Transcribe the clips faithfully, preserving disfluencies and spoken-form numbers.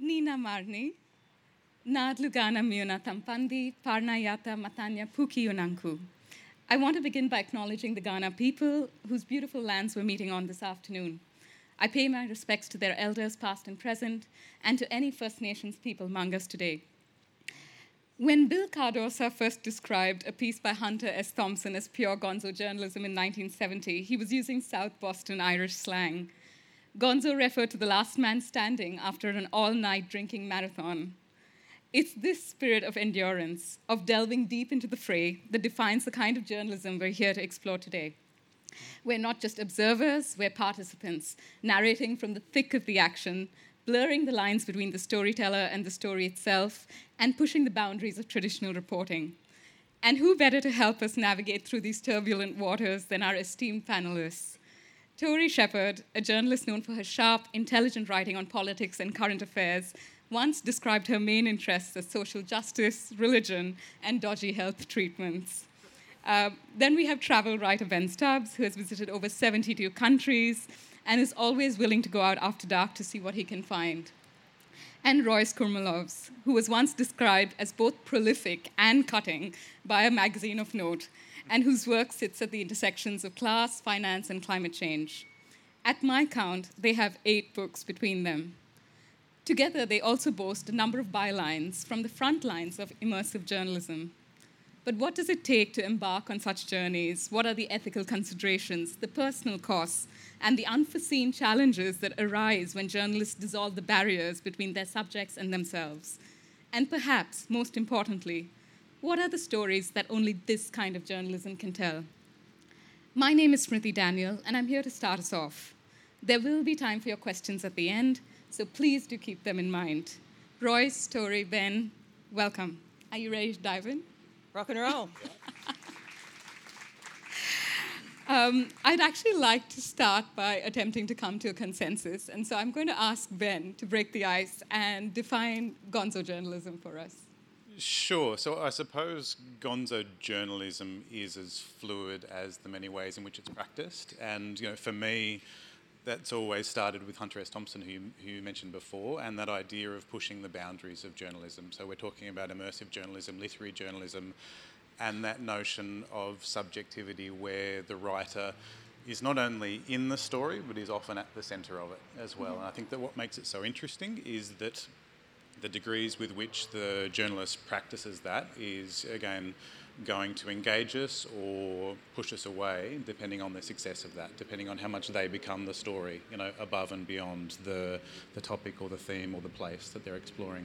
Nina Marni, Nadlugana Miuna Tampandi, Parnayata Matanya Puki Unanku. I want to begin by acknowledging the Ghana people whose beautiful lands we're meeting on this afternoon. I pay my respects to their elders, past and present, and to any First Nations people among us today. When Bill Cardosa first described a piece by Hunter S. Thompson as pure gonzo journalism in nineteen seventy, he was using South Boston Irish slang. Gonzo referred to the last man standing after an all-night drinking marathon. It's this spirit of endurance, of delving deep into the fray, that defines the kind of journalism we're here to explore today. We're not just observers, we're participants, narrating from the thick of the action, blurring the lines between the storyteller and the story itself, and pushing the boundaries of traditional reporting. And who better to help us navigate through these turbulent waters than our esteemed panelists? Tori Shepherd, a journalist known for her sharp, intelligent writing on politics and current affairs, once described her main interests as social justice, religion, and dodgy health treatments. Uh, then we have travel writer Ben Stubbs, who has visited over seventy-two countries and is always willing to go out after dark to see what he can find. And Royce Kurmalovs, who was once described as both prolific and cutting by a magazine of note, and whose work sits at the intersections of class, finance, and climate change. At my count, they have eight books between them. Together, they also boast a number of bylines from the front lines of immersive journalism. But what does it take to embark on such journeys? What are the ethical considerations, the personal costs, and the unforeseen challenges that arise when journalists dissolve the barriers between their subjects and themselves? And perhaps, most importantly, what are the stories that only this kind of journalism can tell? My name is Smriti Daniel, and I'm here to start us off. There will be time for your questions at the end, so please do keep them in mind. Royce, Tori, Ben, welcome. Are you ready to dive in? Rock and roll. um, I'd actually like to start by attempting to come to a consensus, and so I'm going to ask Ben to break the ice and define gonzo journalism for us. Sure. So I suppose gonzo journalism is as fluid as the many ways in which it's practiced, and you know, for me, that's always started with Hunter S. Thompson, who, who you mentioned before, and that idea of pushing the boundaries of journalism. So we're talking about immersive journalism, literary journalism, and that notion of subjectivity where the writer is not only in the story, but is often at the centre of it as well. And I think that what makes it so interesting is that the degrees with which the journalist practices that is, again, going to engage us or push us away, depending on the success of that, depending on how much they become the story, you know, above and beyond the, the topic or the theme or the place that they're exploring.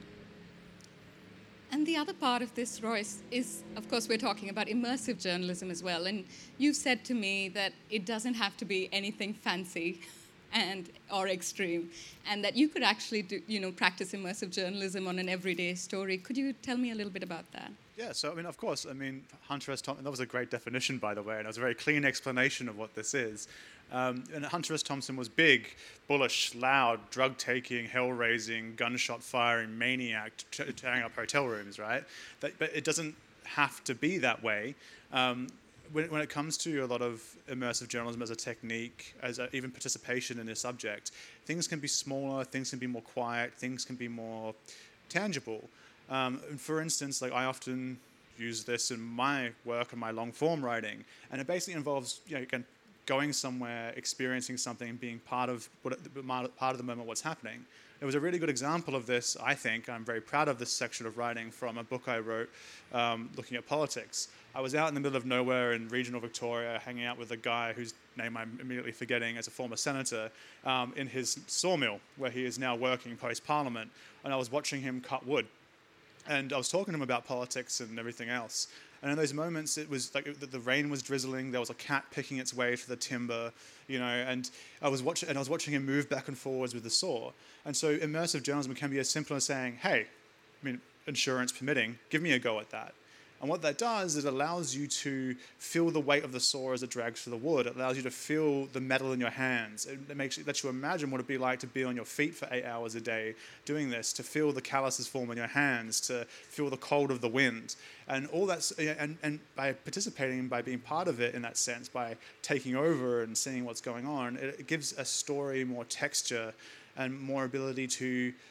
And the other part of this, Royce, is, of course, we're talking about immersive journalism as well. And you've said to me that it doesn't have to be anything fancy and or extreme, and that you could actually do, you know, practice immersive journalism on an everyday story. Could you tell me a little bit about that? Yeah, so I mean, of course, I mean, Hunter S. Thompson, that was a great definition, by the way, and it was a very clean explanation of what this is. Um, and Hunter S. Thompson was big, bullish, loud, drug-taking, hell-raising, gunshot-firing maniac t- tearing up hotel rooms, right? That, but it doesn't have to be that way. Um, when, when it comes to a lot of immersive journalism as a technique, as a, even participation in a subject, things can be smaller, things can be more quiet, things can be more tangible. Um, and for instance, like I often use this in my work and my long form writing, and it basically involves, you know, again, going somewhere, experiencing something, and being part of what part of the moment, what's happening. There was a really good example of this, I think. I'm very proud of this section of writing from a book I wrote um, looking at politics. I was out in the middle of nowhere in regional Victoria, hanging out with a guy whose name I'm immediately forgetting as a former senator, um, in his sawmill, where he is now working post-parliament, and I was watching him cut wood. And I was talking to him about politics and everything else. And in those moments, it was like the, the rain was drizzling. There was a cat picking its way through the timber, you know. And I was watching, and I was watching him move back and forwards with the saw. And so, immersive journalism can be as simple as saying, "Hey, I mean, insurance permitting, give me a go at that." And what that does is it allows you to feel the weight of the saw as it drags through the wood. It allows you to feel the metal in your hands. It makes it lets you imagine what it'd be like to be on your feet for eight hours a day doing this, to feel the calluses form in your hands, to feel the cold of the wind. And all that's, and, and by participating, by being part of it in that sense, by taking over and seeing what's going on, it, it gives a story more texture and more ability to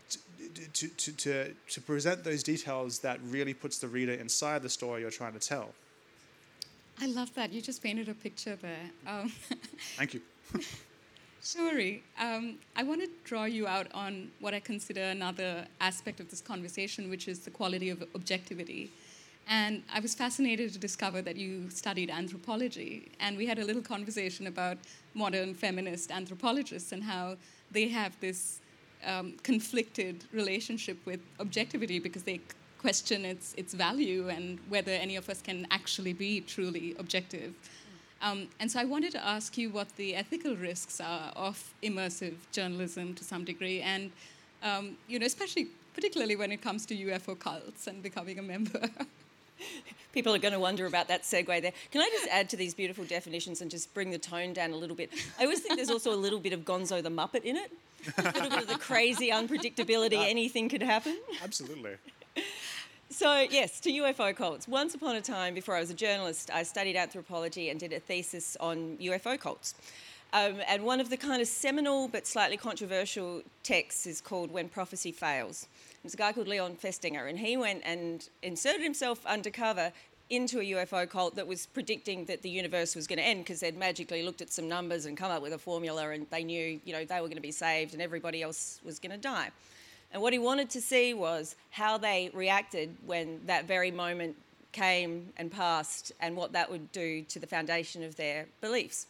to, to, to, to present those details that really puts the reader inside the story you're trying to tell. I love that. You just painted a picture there. Um, Thank you. Shuri, um, I want to draw you out on what I consider another aspect of this conversation, which is the quality of objectivity. And I was fascinated to discover that you studied anthropology. And we had a little conversation about modern feminist anthropologists and how they have this um, conflicted relationship with objectivity because they question its, its value and whether any of us can actually be truly objective. Um, and so I wanted to ask you what the ethical risks are of immersive journalism to some degree, and um, you know, especially particularly when it comes to U F O cults and becoming a member. People are going to wonder about that segue there. Can I just add to these beautiful definitions and just bring the tone down a little bit? I always think there's also a little bit of Gonzo the Muppet in it. A little bit of the crazy unpredictability, anything could happen. Absolutely. So, yes, to U F O cults. Once upon a time, before I was a journalist, I studied anthropology and did a thesis on U F O cults. Um, and one of the kind of seminal but slightly controversial texts is called When Prophecy Fails. There's a guy called Leon Festinger, and he went and inserted himself undercover into a U F O cult that was predicting that the universe was going to end because they'd magically looked at some numbers and come up with a formula, and they knew, you know, they were going to be saved and everybody else was going to die. And what he wanted to see was how they reacted when that very moment came and passed and what that would do to the foundation of their beliefs.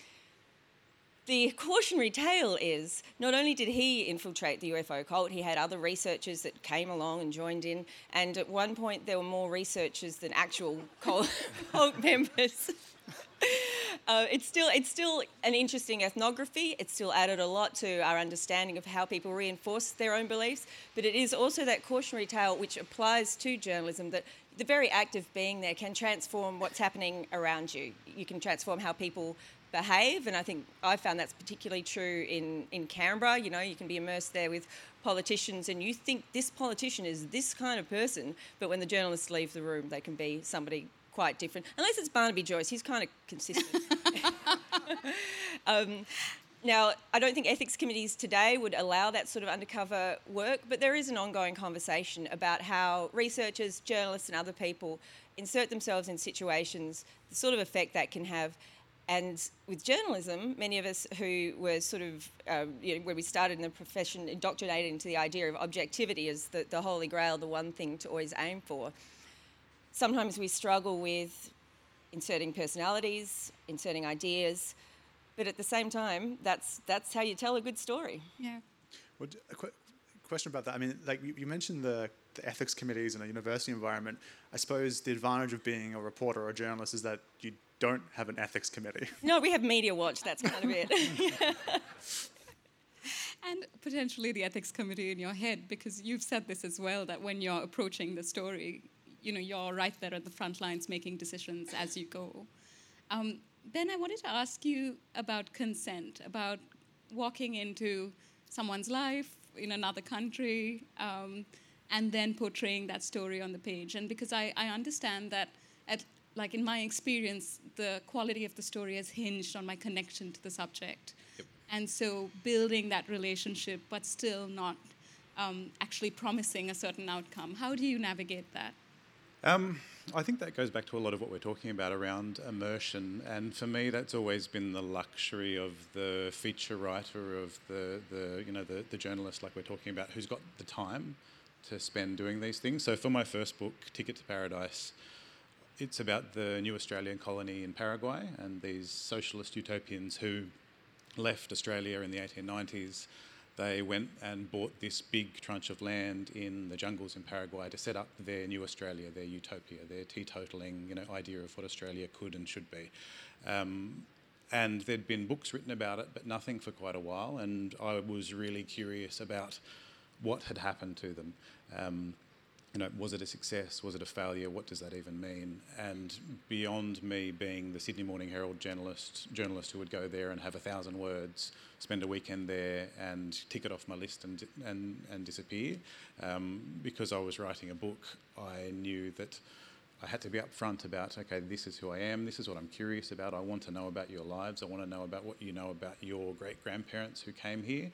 The cautionary tale is not only did he infiltrate the U F O cult, he had other researchers that came along and joined in, and at one point there were more researchers than actual cult, cult members. Uh, it's still it's still an interesting ethnography. It's still added a lot to our understanding of how people reinforce their own beliefs, but it is also that cautionary tale which applies to journalism, that the very act of being there can transform what's happening around you. You can transform how people behave, and I think I found that's particularly true in, in Canberra. You know, you can be immersed there with politicians and you think this politician is this kind of person, but when the journalists leave the room, they can be somebody quite different. Unless it's Barnaby Joyce, he's kind of consistent. um, now, I don't think ethics committees today would allow that sort of undercover work, but there is an ongoing conversation about how researchers, journalists and other people insert themselves in situations, the sort of effect that can have. And with journalism, many of us who were sort of, um, you know, when we started in the profession, indoctrinated into the idea of objectivity as the, the holy grail, the one thing to always aim for. Sometimes we struggle with inserting personalities, inserting ideas, but at the same time, that's that's how you tell a good story. Yeah. Well, a qu- question about that. I mean, like you, you mentioned the, the ethics committees in a university environment. I suppose the advantage of being a reporter or a journalist is that you don't have an ethics committee. No, we have Media Watch. That's kind of it. Yeah. And potentially the ethics committee in your head, because you've said this as well, that when you're approaching the story, you know, you're right there at the front lines making decisions as you go. Um, then I wanted to ask you about consent, about walking into someone's life in another country um, and then portraying that story on the page. And because I, I understand that, at, like in my experience, the quality of the story has hinged on my connection to the subject. Yep. And so building that relationship, but still not um, actually promising a certain outcome. How do you navigate that? Um, I think that goes back to a lot of what we're talking about around immersion, and for me that's always been the luxury of the feature writer, of the, the you know the, the journalist like we're talking about, who's got the time to spend doing these things. So for my first book, Ticket to Paradise, it's about the new Australian colony in Paraguay and these socialist utopians who left Australia in the eighteen nineties. They went and bought this big tranche of land in the jungles in Paraguay to set up their new Australia, their utopia, their teetotaling, you know, idea of what Australia could and should be. Um, and there'd been books written about it, but nothing for quite a while. And I was really curious about what had happened to them. Um, you know, was it a success? Was it a failure? What does that even mean? And beyond me being the Sydney Morning Herald journalist, journalist who would go there and have a thousand words, spend a weekend there and tick it off my list and and, and disappear, um, because I was writing a book, I knew that I had to be upfront about, okay, this is who I am, this is what I'm curious about, I want to know about your lives, I want to know about what you know about your great-grandparents who came here.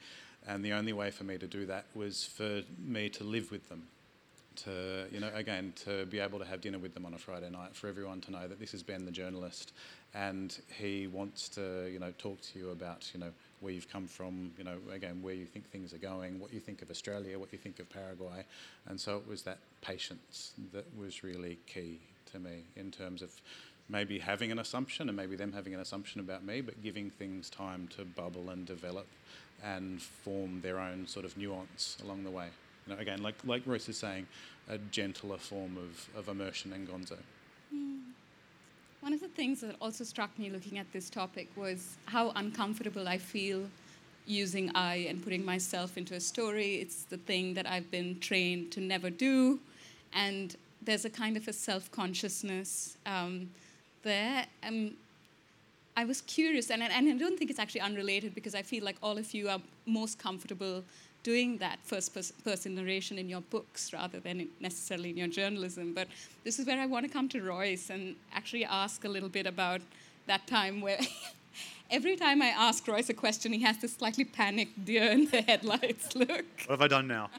And the only way for me to do that was for me to live with them. To, you know, again, to be able to have dinner with them on a Friday night, for everyone to know that this is Ben the journalist, and he wants to, you know, talk to you about, you know, where you've come from, you know, again, where you think things are going, what you think of Australia, what you think of Paraguay. And so it was that patience that was really key to me in terms of maybe having an assumption and maybe them having an assumption about me, but giving things time to bubble and develop and form their own sort of nuance along the way. You know, again, like like Royce is saying, a gentler form of, of immersion in Gonzo. Mm. One of the things that also struck me looking at this topic was how uncomfortable I feel using I and putting myself into a story. It's the thing that I've been trained to never do. And there's a kind of a self-consciousness um, there. Um, I was curious, and, and I don't think it's actually unrelated, because I feel like all of you are most comfortable doing that first pers- person narration in your books rather than in necessarily in your journalism. But this is where I want to come to Royce and actually ask a little bit about that time where every time I ask Royce a question, he has this slightly panicked deer in the headlights look. What have I done now?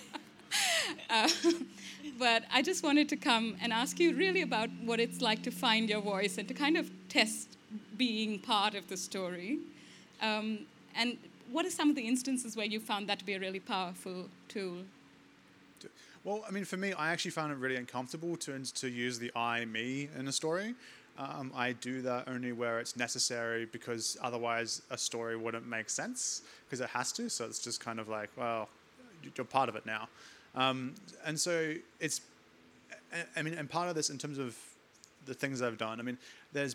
uh, but I just wanted to come and ask you really about what it's like to find your voice and to kind of test being part of the story. Um, and what are some of the instances where you found that to be a really powerful tool? Well, I mean, for me, I actually found it really uncomfortable to to use the I, me in a story. Um, I do that only where it's necessary, because otherwise a story wouldn't make sense, because it has to. So it's just kind of like, well, you're part of it now. Um, and so it's, I mean, and part of this in terms of the things I've done, I mean, there's,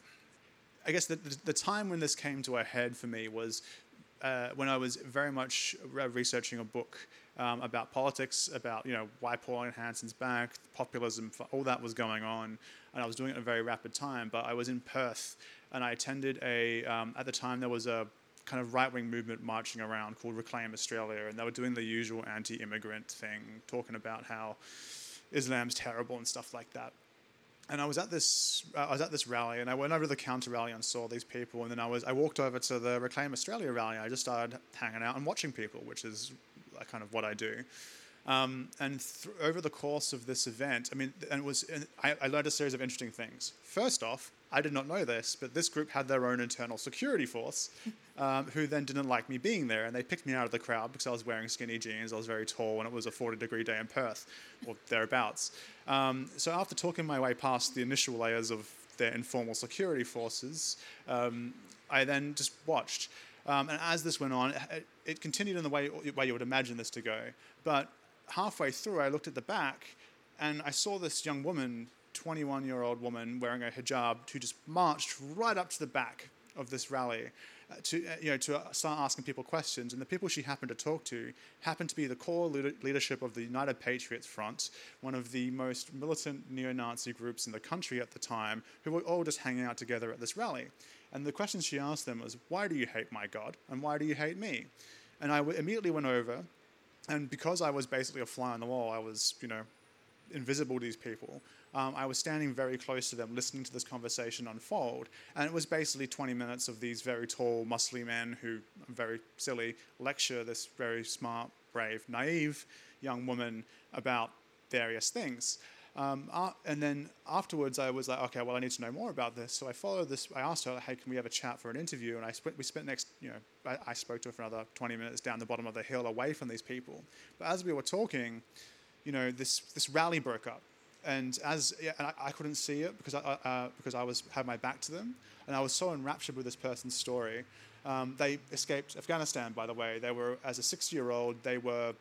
I guess the, the, the time when this came to a head for me was uh, when I was very much researching a book um, about politics, about, you know, why Pauline Hanson's back, populism, all that was going on. And I was doing it in a very rapid time, but I was in Perth and I attended a, um, at the time there was a kind of right-wing movement marching around called Reclaim Australia, and they were doing the usual anti-immigrant thing, talking about how Islam's terrible and stuff like that. And I was at this, uh, I was at this rally, and I went over to the counter rally and saw these people, and then I was, I walked over to the Reclaim Australia rally. And I just started hanging out and watching people, which is kind of what I do. Um, and th- over the course of this event, I mean, and it was, and I, I learned a series of interesting things. First off, I did not know this, but this group had their own internal security force, um, who then didn't like me being there, and they picked me out of the crowd because I was wearing skinny jeans, I was very tall, and it was a forty degree day in Perth, or thereabouts. Um, so after talking my way past the initial layers of their informal security forces, um, I then just watched. Um, and as this went on, it, it continued in the way, way you would imagine this to go. But halfway through, I looked at the back, and I saw this young woman, twenty-one-year-old woman wearing a hijab, who just marched right up to the back of this rally uh, to, uh, you know, to start asking people questions. And the people she happened to talk to happened to be the core leader- leadership of the United Patriots Front, one of the most militant neo-Nazi groups in the country at the time, who were all just hanging out together at this rally. And the question she asked them was, why do you hate my God? And why do you hate me? And I w- immediately went over, and because I was basically a fly on the wall, I was, you know, invisible to these people. Um, I was standing very close to them, listening to this conversation unfold. And it was basically twenty minutes of these very tall, muscly men who, very silly, lecture this very smart, brave, naive young woman about various things. Um, uh, and then afterwards, I was like, okay, well, I need to know more about this. So I followed this. I asked her, hey, can we have a chat for an interview? And I spent, we spent next, you know, I, I spoke to her for another twenty minutes down the bottom of the hill, away from these people. But as we were talking, you know, this this rally broke up, and as yeah, and I, I couldn't see it because I uh, because I was had my back to them, and I was so enraptured with this person's story. Um, they escaped Afghanistan, by the way. They were, as a six-year-old, they were.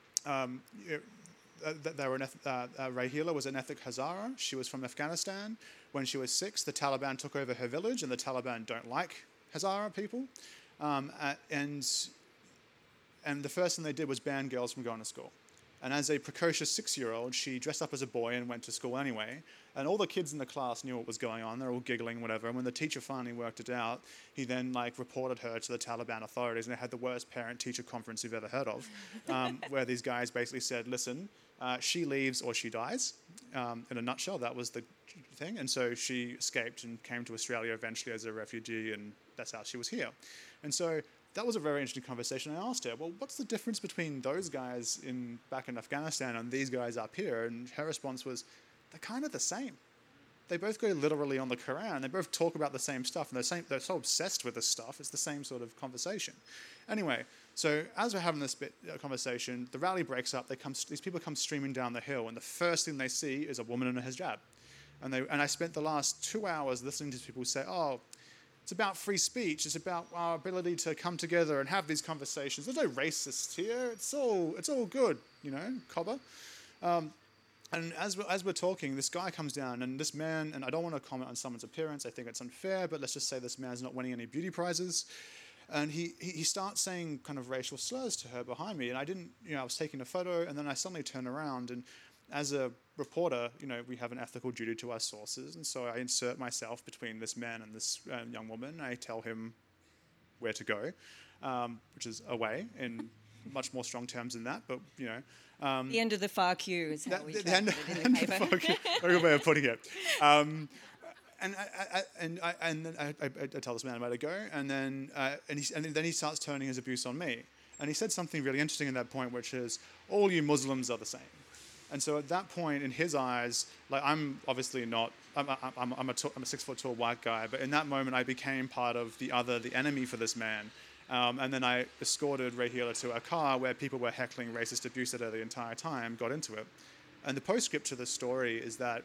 Um, you know, Uh, they were an, uh, uh, Rahila was an ethnic Hazara. She was from Afghanistan. When she was six, the Taliban took over her village, and the Taliban don't like Hazara people. Um, uh, and and the first thing they did was ban girls from going to school. And as a precocious six-year-old, she dressed up as a boy and went to school anyway. And all the kids in the class knew what was going on. They're all giggling, whatever. And when the teacher finally worked it out, he then like reported her to the Taliban authorities, and they had the worst parent-teacher conference you've ever heard of, um, where these guys basically said, listen, uh, she leaves or she dies. Um, in a nutshell, that was the thing. And so she escaped and came to Australia eventually as a refugee, and that's how she was here. And so that was a very interesting conversation. I asked her, well, what's the difference between those guys in back in Afghanistan and these guys up here? And her response was, they're kind of the same. They both go literally on the Quran. They both talk about the same stuff, and they're, same, they're so obsessed with this stuff. It's the same sort of conversation. Anyway, so as we're having this bit, uh, conversation, the rally breaks up. They come, these people come streaming down the hill, and the first thing they see is a woman in a hijab. And, they, and I spent the last two hours listening to people say, oh, it's about free speech. It's about our ability to come together and have these conversations. There's no racists here. It's all, it's all good, you know, cobber. Um, And as we're, as we're talking, this guy comes down, and this man, and I don't want to comment on someone's appearance, I think it's unfair, but let's just say this man's not winning any beauty prizes. And he, he, he starts saying kind of racial slurs to her behind me, and I didn't, you know, I was taking a photo, and then I suddenly turn around, and as a reporter, you know, we have an ethical duty to our sources, and so I insert myself between this man and this uh, young woman. I tell him where to go, um, which is away in much more strong terms than that, but, you know. Um, the end of the far queue is how that, we the, translate it in the paper. The queue, a good way of putting it. Um, and I, I, and I, and then I, I, I tell this man where to go, and then uh, and, he, and then he starts turning his abuse on me. And he said something really interesting at that point, which is, all you Muslims are the same. And so at that point, in his eyes, like I'm obviously not, I'm, I'm, I'm, a, t- I'm a six foot tall white guy, but in that moment I became part of the other, the enemy for this man. Um, and then I escorted Rahila to a car where people were heckling racist abuse at her the entire time, got into it. And the postscript to this story is that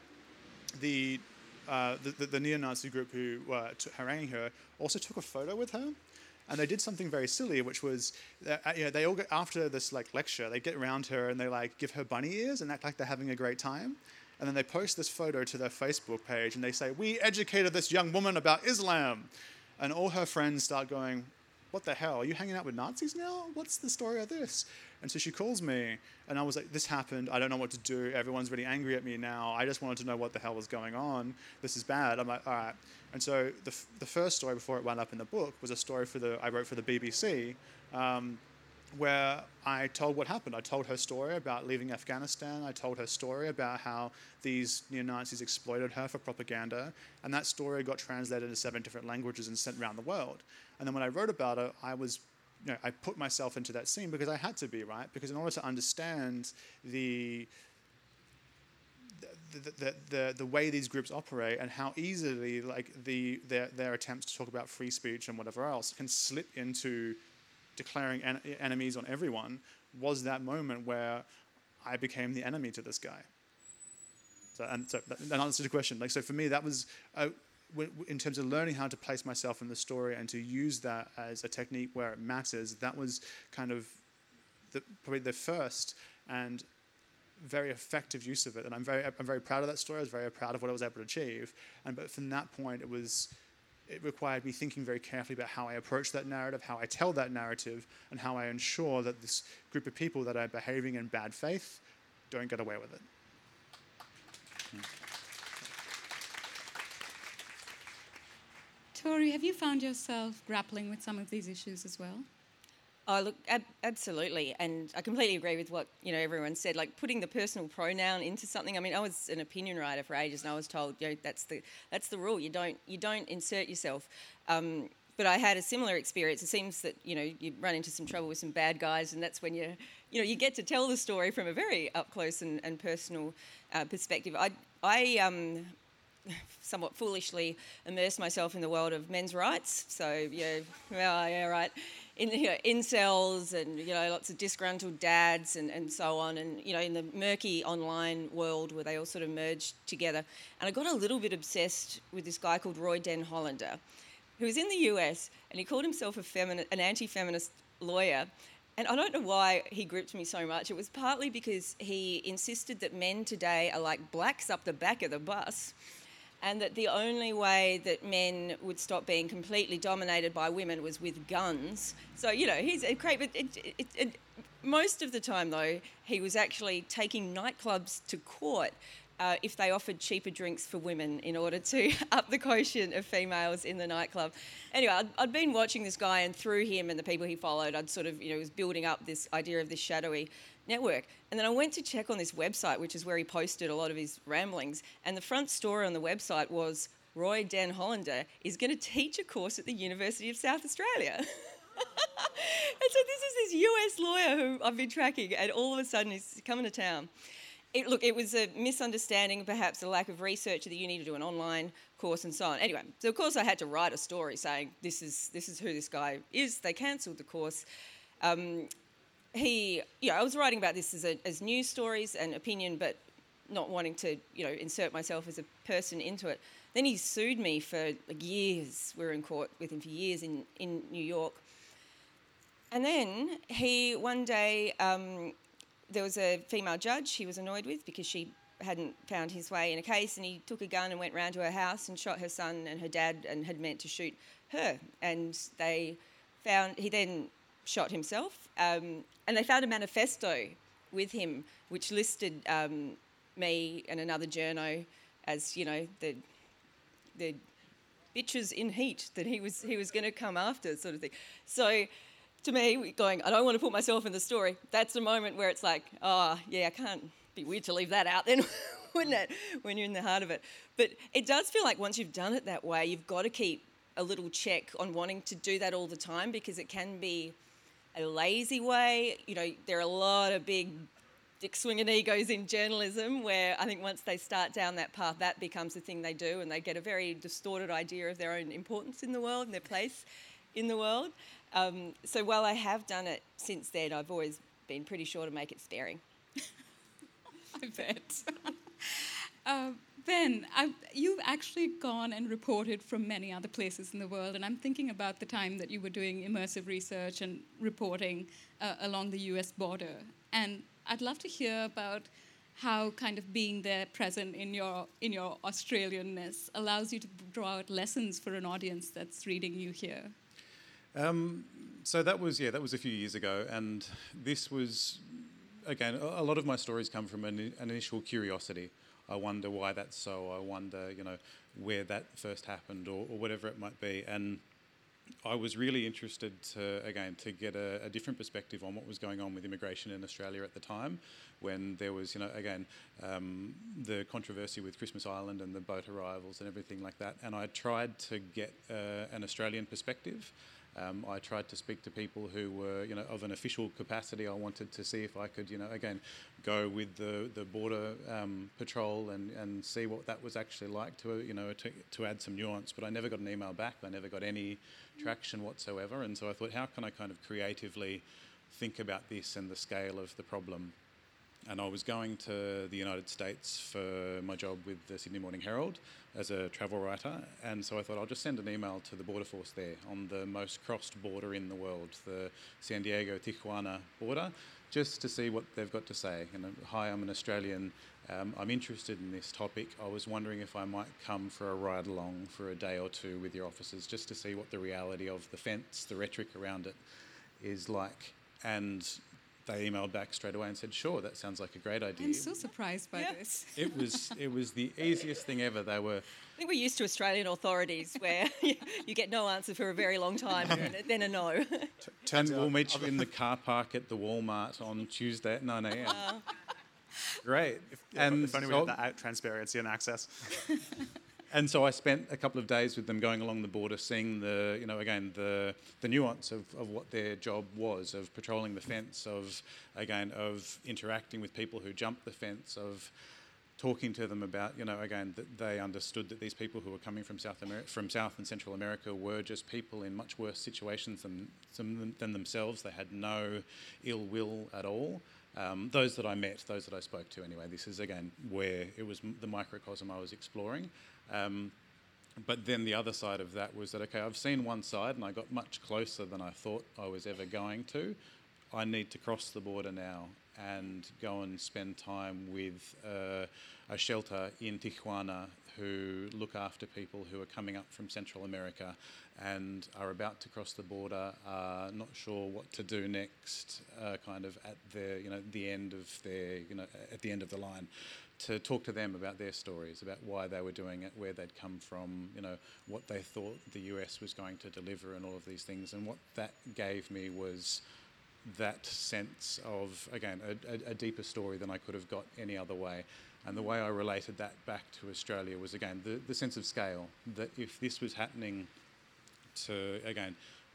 the, uh, the, the, the neo-Nazi group who were t- haranguing her also took a photo with her. And they did something very silly, which was, uh, you know, they all get, after this like lecture, they get around her and they like give her bunny ears and act like they're having a great time. And then they post this photo to their Facebook page and they say, we educated this young woman about Islam. And all her friends start going, what the hell? Are you hanging out with Nazis now? What's the story of this? And so she calls me and I was like, this happened. I don't know what to do. Everyone's really angry at me now. I just wanted to know what the hell was going on. This is bad. I'm like, all right. And so the, f- the first story before it wound up in the book was a story for the I wrote for the B B C um, where I told what happened. I told her story about leaving Afghanistan. I told her story about how these neo-Nazis exploited her for propaganda. And that story got translated into seven different languages and sent around the world. And then when I wrote about it, I was, you know, I put myself into that scene because I had to be, right? Because in order to understand the the the, the, the way these groups operate and how easily like the their, their attempts to talk about free speech and whatever else can slip into declaring en- enemies on everyone, was that moment where I became the enemy to this guy. So, and so that, that answers the question. Like, so for me, that was, uh, w- w- in terms of learning how to place myself in the story and to use that as a technique where it matters, that was kind of the, probably the first and very effective use of it. And I'm very, I'm very proud of that story. I was very proud of what I was able to achieve. And but from that point, it was, it required me thinking very carefully about how I approach that narrative, how I tell that narrative, and how I ensure that this group of people that are behaving in bad faith don't get away with it. Tori, have you found yourself grappling with some of these issues as well? Oh, look, ab- absolutely, and I completely agree with what you know everyone said. Like putting the personal pronoun into something. I mean, I was an opinion writer for ages, and I was told, you know, that's the that's the rule. You don't you don't insert yourself. Um, but I had a similar experience. It seems that you know you run into some trouble with some bad guys, and that's when you you know you get to tell the story from a very up close and, and personal uh, perspective. I I um. somewhat foolishly immersed myself in the world of men's rights. So, yeah, well, yeah, right. In, you know, incels and, you know, lots of disgruntled dads and, and so on. And, you know, in the murky online world where they all sort of merged together. And I got a little bit obsessed with this guy called Roy Den Hollander, who was in the U S and he called himself a femini- an anti-feminist lawyer. And I don't know why he gripped me so much. It was partly because he insisted that men today are like blacks up the back of the bus, and that the only way that men would stop being completely dominated by women was with guns. So, you know, he's a great... But it, it, it, most of the time, though, he was actually taking nightclubs to court uh, if they offered cheaper drinks for women in order to up the quotient of females in the nightclub. Anyway, I'd, I'd been watching this guy, and through him and the people he followed, I'd sort of, you know, was building up this idea of this shadowy network. And then I went to check on this website, which is where he posted a lot of his ramblings, and the front story on the website was, Roy Den Hollander is going to teach a course at the University of South Australia. And so this is this U S lawyer who I've been tracking, and all of a sudden he's coming to town. It, look, it was a misunderstanding, perhaps a lack of research that you need to do an online course and so on. Anyway, so of course I had to write a story saying this is this is who this guy is. They cancelled the course. Um, he, you know, I was writing about this as, a, as news stories and opinion, but not wanting to, you know, insert myself as a person into it. Then he sued me for like years. We were in court with him for years in, in New York. And then he, one day, um, there was a female judge he was annoyed with because she hadn't found his way in a case, and he took a gun and went round to her house and shot her son and her dad and had meant to shoot her. And they found, he then shot himself, um, and they found a manifesto with him which listed um, me and another journo as, you know, the the bitches in heat that he was he was going to come after, sort of thing. So to me, going, I don't want to put myself in the story, that's the moment where it's like, oh, yeah, I can't be weird to leave that out then, wouldn't it, when you're in the heart of it. But it does feel like once you've done it that way, you've got to keep a little check on wanting to do that all the time, because it can be a lazy way. You know, there are a lot of big dick swinging egos in journalism where I think once they start down that path, that becomes the thing they do, and they get a very distorted idea of their own importance in the world and their place in the world. Um, so while I have done it since then, I've always been pretty sure to make it sparing. I bet. uh, Ben, I've, you've actually gone and reported from many other places in the world, and I'm thinking about the time that you were doing immersive research and reporting uh, along the U S border. And I'd love to hear about how kind of being there present in your in your Australianness allows you to draw out lessons for an audience that's reading you here. Um, so that was, yeah, that was a few years ago, and this was, again, a, a lot of my stories come from an, an initial curiosity. I wonder why that's so. I wonder, you know, where that first happened, or, or whatever it might be. And I was really interested to, again, to get a, a different perspective on what was going on with immigration in Australia at the time, when there was, you know, again, um, the controversy with Christmas Island and the boat arrivals and everything like that. And I tried to get uh, an Australian perspective. Um, I tried to speak to people who were, you know, of an official capacity. I wanted to see if I could, you know, again, go with the, the border um, patrol and, and see what that was actually like to, you know, to, to add some nuance. But I never got an email back. I never got any traction whatsoever. And so I thought, how can I kind of creatively think about this and the scale of the problem? And I was going to the United States for my job with the Sydney Morning Herald as a travel writer, and so I thought I'll just send an email to the Border Force there on the most crossed border in the world, the San Diego-Tijuana border, just to see what they've got to say. You know, hi, I'm an Australian. Um, I'm interested in this topic. I was wondering if I might come for a ride along for a day or two with your officers, just to see what the reality of the fence, the rhetoric around it, is like. And they emailed back straight away and said, sure, that sounds like a great idea. I'm so surprised by Yeah. this. It was it was the easiest thing ever. They were... I think we're used to Australian authorities where you, you get no answer for a very long time and then, then a no. And we'll meet you in the car park at the Walmart on Tuesday at nine a.m. Uh, Great. Yeah, and if only we so, had that out transparency and access. and so I spent a couple of days with them going along the border, seeing the, you know, again, the the nuance of, of what their job was, of patrolling the fence, of, again, of interacting with people who jumped the fence, of talking to them about, you know, again, that they understood that these people who were coming from South America, from South and Central America, were just people in much worse situations than, than, than themselves. They had no ill will at all. Um, those that I met, those that I spoke to anyway, this is, again, where it was the microcosm I was exploring. Um, but then the other side of that was that, okay, I've seen one side and I got much closer than I thought I was ever going to. I need to cross the border now and go and spend time with uh, a shelter in Tijuana who look after people who are coming up from Central America and are about to cross the border, are not sure what to do next, uh, kind of at the, you know, the end of their, you know, at the end of the line, to talk to them about their stories, about why they were doing it, where they'd come from, you know, what they thought the U S was going to deliver and all of these things. And what that gave me was that sense of, again, a, a, a deeper story than I could have got any other way. And the way I related that back to Australia was, again, the, the sense of scale, that if this was happening to, again,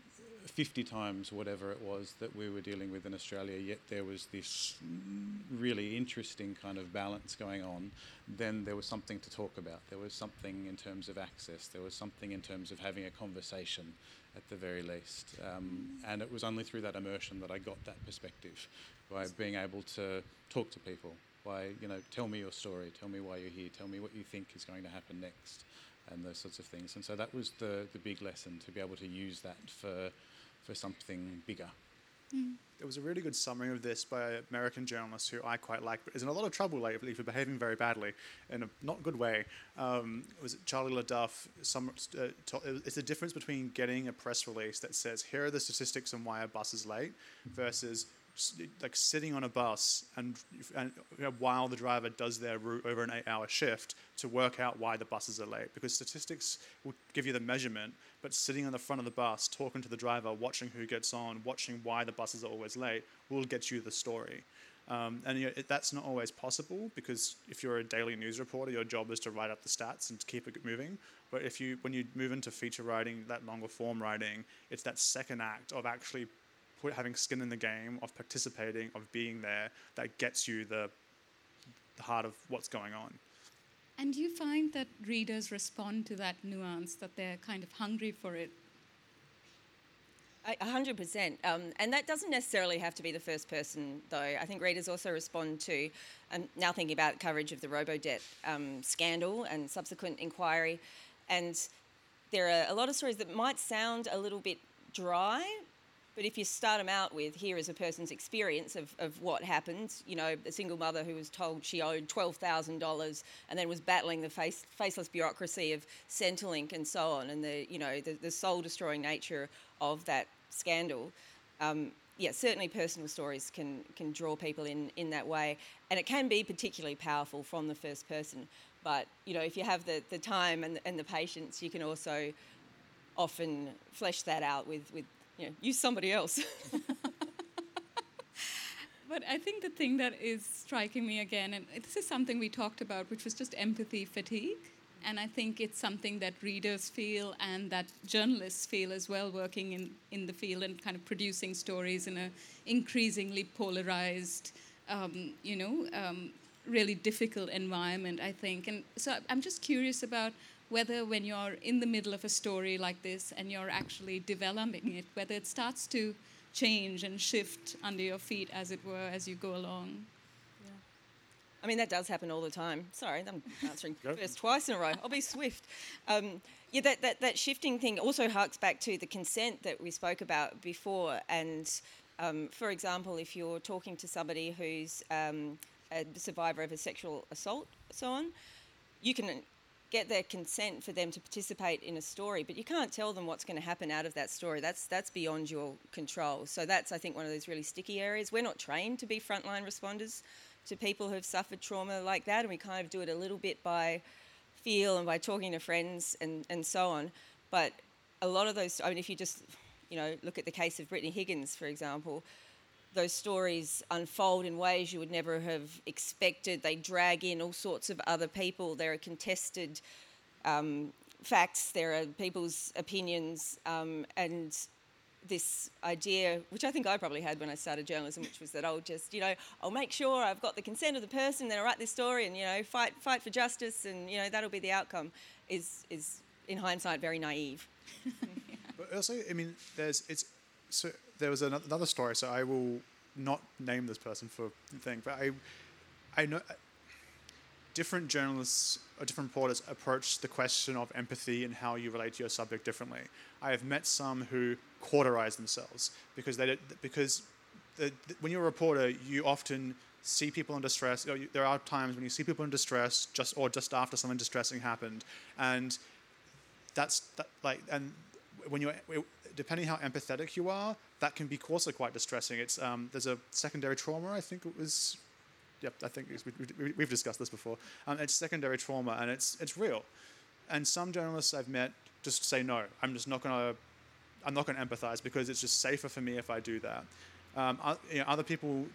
fifty times whatever it was that we were dealing with in Australia, yet there was this really interesting kind of balance going on, then there was something to talk about. There was something in terms of access. There was something in terms of having a conversation at the very least. Um, and it was only through that immersion that I got that perspective, by being able to talk to people, by, you know, tell me your story, tell me why you're here, tell me what you think is going to happen next, and those sorts of things. And so that was the, the big lesson, to be able to use that for for something bigger. Mm. There was a really good summary of this by an American journalist who I quite like, but is in a lot of trouble lately for behaving very badly in a not good way. Um, it was Charlie LaDuff. Some, uh, to, it's the difference between getting a press release that says, here are the statistics on why a bus is late, versus like sitting on a bus and, and you know, while the driver does their route over an eight-hour shift to work out why the buses are late. Because statistics will give you the measurement, but sitting on the front of the bus, talking to the driver, watching who gets on, watching why the buses are always late, will get you the story. Um, and you know, it, that's not always possible, because if you're a daily news reporter, your job is to write up the stats and to keep it moving. But if you, when you move into feature writing, that longer form writing, it's that second act of actually put, having skin in the game, of participating, of being there, that gets you the, the heart of what's going on. And do you find that readers respond to that nuance, that they're kind of hungry for it? A hundred percent. Um, and that doesn't necessarily have to be the first person, though. I think readers also respond to, um, now thinking about coverage of the Robodebt um, scandal and subsequent inquiry, and there are a lot of stories that might sound a little bit dry, but if you start them out with, here is a person's experience of, of what happened, you know, a single mother who was told she owed twelve thousand dollars and then was battling the face, faceless bureaucracy of Centrelink and so on, and the, you know, the, the soul-destroying nature of that scandal. Um, yeah, certainly personal stories can, can draw people in, in that way, and it can be particularly powerful from the first person. But, you know, if you have the, the time and, and the patience, you can also often flesh that out with, with you know, use somebody else. But I think the thing that is striking me again, and this is something we talked about, which was just empathy fatigue. And I think it's something that readers feel and that journalists feel as well, working in, in the field and kind of producing stories in an increasingly polarized, um, you know, um, really difficult environment, I think. And so I'm just curious about whether when you're in the middle of a story like this and you're actually developing it, whether it starts to change and shift under your feet, as it were, as you go along. Yeah. I mean, that does happen all the time. Sorry, I'm answering first twice in a row. I'll be swift. Um, yeah, that, that, that shifting thing also harks back to the consent that we spoke about before. And, um, for example, if you're talking to somebody who's um, a survivor of a sexual assault, so on, you can get their consent for them to participate in a story, but you can't tell them what's going to happen out of that story. That's that's beyond your control. So that's, I think, one of those really sticky areas. We're not trained to be frontline responders to people who've suffered trauma like that, and we kind of do it a little bit by feel and by talking to friends and, and so on. But a lot of those, I mean, if you just, you know, look at the case of Brittany Higgins, for example, those stories unfold in ways you would never have expected. They drag in all sorts of other people. There are contested um, facts. There are people's opinions. Um, and this idea, which I think I probably had when I started journalism, which was that I'll just, you know, I'll make sure I've got the consent of the person, then I'll write this story and, you know, fight fight for justice and, you know, that'll be the outcome, is, is in hindsight, very naive. Yeah. But also, I mean, there's, it's, so there was another story, so I will not name this person for the thing, but I, I know different journalists or different reporters approach the question of empathy and how you relate to your subject differently. I have met some who cauterize themselves because they because the, the, when you're a reporter, you often see people in distress. You know, you, there are times when you see people in distress just or just after something distressing happened, and that's that, like and when you're depending how empathetic you are, that can be also quite distressing. It's um, there's a secondary trauma, I think it was. Yep, I think it's, we, we, we've discussed this before. Um, it's secondary trauma, and it's it's real. And some journalists I've met just say no. I'm just not gonna. I'm not gonna empathize because it's just safer for me if I do that. Um, you know, other people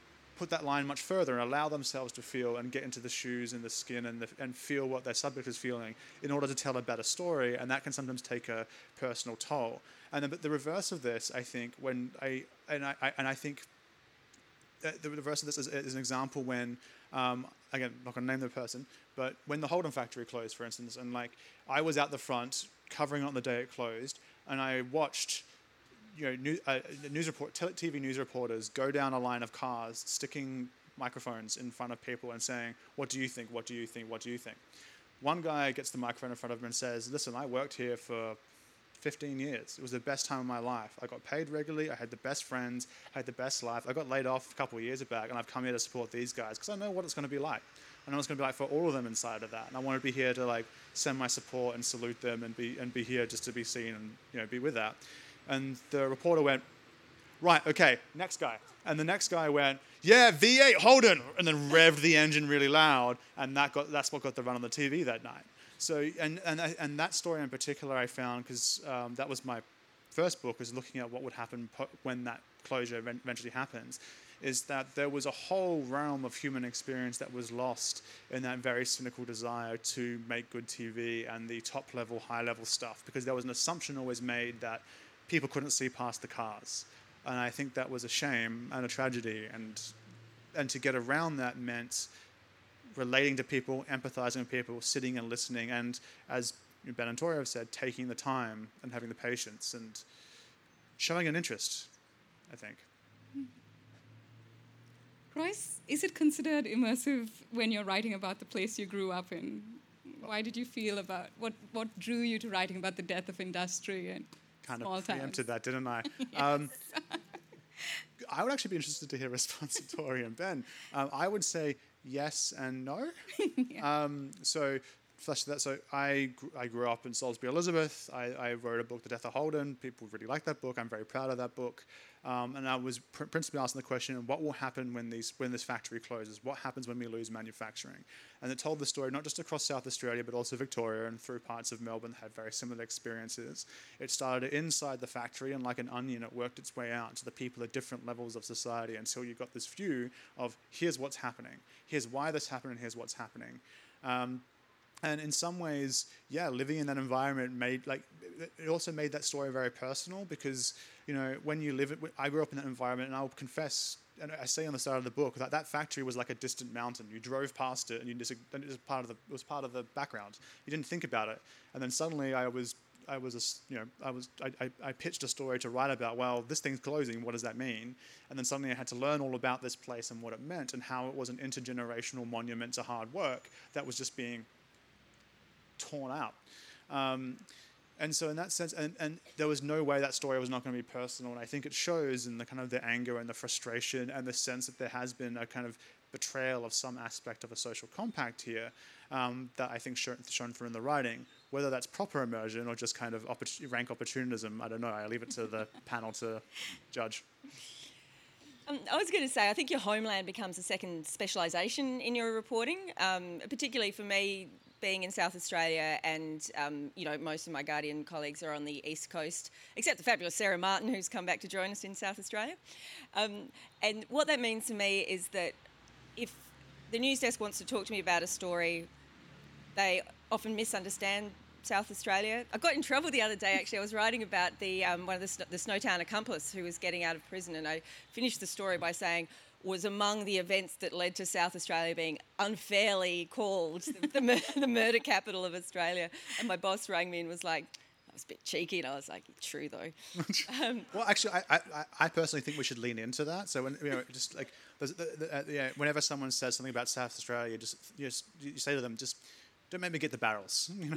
put that line much further and allow themselves to feel and get into the shoes and the skin and, the, and feel what their subject is feeling in order to tell a better story, and that can sometimes take a personal toll. And then, but the reverse of this, I think, when I and I, I and I think the reverse of this is, is an example when, um, again, I'm not going to name the person, but when the Holden factory closed, for instance, and like I was out the front covering it on the day it closed, and I watched, you know, new, uh, news report, T V news reporters go down a line of cars, sticking microphones in front of people and saying, "What do you think? What do you think? What do you think?" One guy gets the microphone in front of him and says, "Listen, I worked here for fifteen years. It was the best time of my life. I got paid regularly. I had the best friends. I had the best life. I got laid off a couple of years back, and I've come here to support these guys because I know what it's going to be like. I know what it's going to be like for all of them inside of that. And I want to be here to like send my support and salute them and be and be here just to be seen and, you know, be with that." And the reporter went, "Right, okay, next guy." And the next guy went, "Yeah, V eight Holden," and then revved the engine really loud, and that got that's what got the run on the T V that night. So, and and and that story in particular I found, because um, that was my first book, is looking at what would happen po- when that closure eventually happens, is that there was a whole realm of human experience that was lost in that very cynical desire to make good T V and the top level, high level stuff, because there was an assumption always made that people couldn't see past the cars. And I think that was a shame and a tragedy, and and to get around that meant relating to people, empathizing with people, sitting and listening, and as Ben and Tori have said, taking the time and having the patience and showing an interest, I think. Royce, is it considered immersive when you're writing about the place you grew up in? Why did you feel about, what, what drew you to writing about the death of industry and kind small of towns? preempted that, didn't I? Yes. Um, I would actually be interested to hear a response to Tori and Ben. Um, I would say yes and no. Yeah. Um, so, flash that. So, I gr- I grew up in Salisbury, Elizabeth. I, I wrote a book, The Death of Holden. People really like that book. I'm very proud of that book. Um, and I was pr- principally asking the question: what will happen when these when this factory closes? What happens when we lose manufacturing? And it told the story not just across South Australia, but also Victoria and through parts of Melbourne that had very similar experiences. It started inside the factory, and like an onion, it worked its way out to the people at different levels of society until you got this view of here's what's happening, here's why this happened, and here's what's happening. Um, And in some ways, yeah, living in that environment made, like, it also made that story very personal, because, you know, when you live it, I grew up in that environment, and I'll confess, and I say on the start of the book, that that factory was like a distant mountain. You drove past it, and you just, and it was part of the, it was part of the background. You didn't think about it, and then suddenly I was, I was, a, you know, I was, I, I, I pitched a story to write about. Well, this thing's closing. What does that mean? And then suddenly I had to learn all about this place and what it meant, and how it was an intergenerational monument to hard work that was just being torn out. Um, and so in that sense, and, and there was no way that story was not going to be personal. And I think it shows in the kind of the anger and the frustration and the sense that there has been a kind of betrayal of some aspect of a social compact here, um, that I think shown, shown through in the writing. Whether that's proper immersion or just kind of oppor- rank opportunism, I don't know. I leave it to the panel to judge. Um, I was going to say, I think your homeland becomes a second specialisation in your reporting, um, particularly for me, being in South Australia, and um, you know, most of my Guardian colleagues are on the East Coast, except the fabulous Sarah Martin, who's come back to join us in South Australia. Um, and what that means to me is that if the news desk wants to talk to me about a story, they often misunderstand South Australia. I got in trouble the other day, actually. I was writing about the um, one of the, the Snowtown accomplice who was getting out of prison, and I finished the story by saying, was among the events that led to South Australia being unfairly called the, the, mur- the murder capital of Australia. And my boss rang me and was like, I was a bit cheeky, and I was like, true though. Um, Well, actually, I, I, I personally think we should lean into that. So when, you know, just like, the, the, uh, yeah, whenever someone says something about South Australia, just you, just you say to them, just don't make me get the barrels. You know?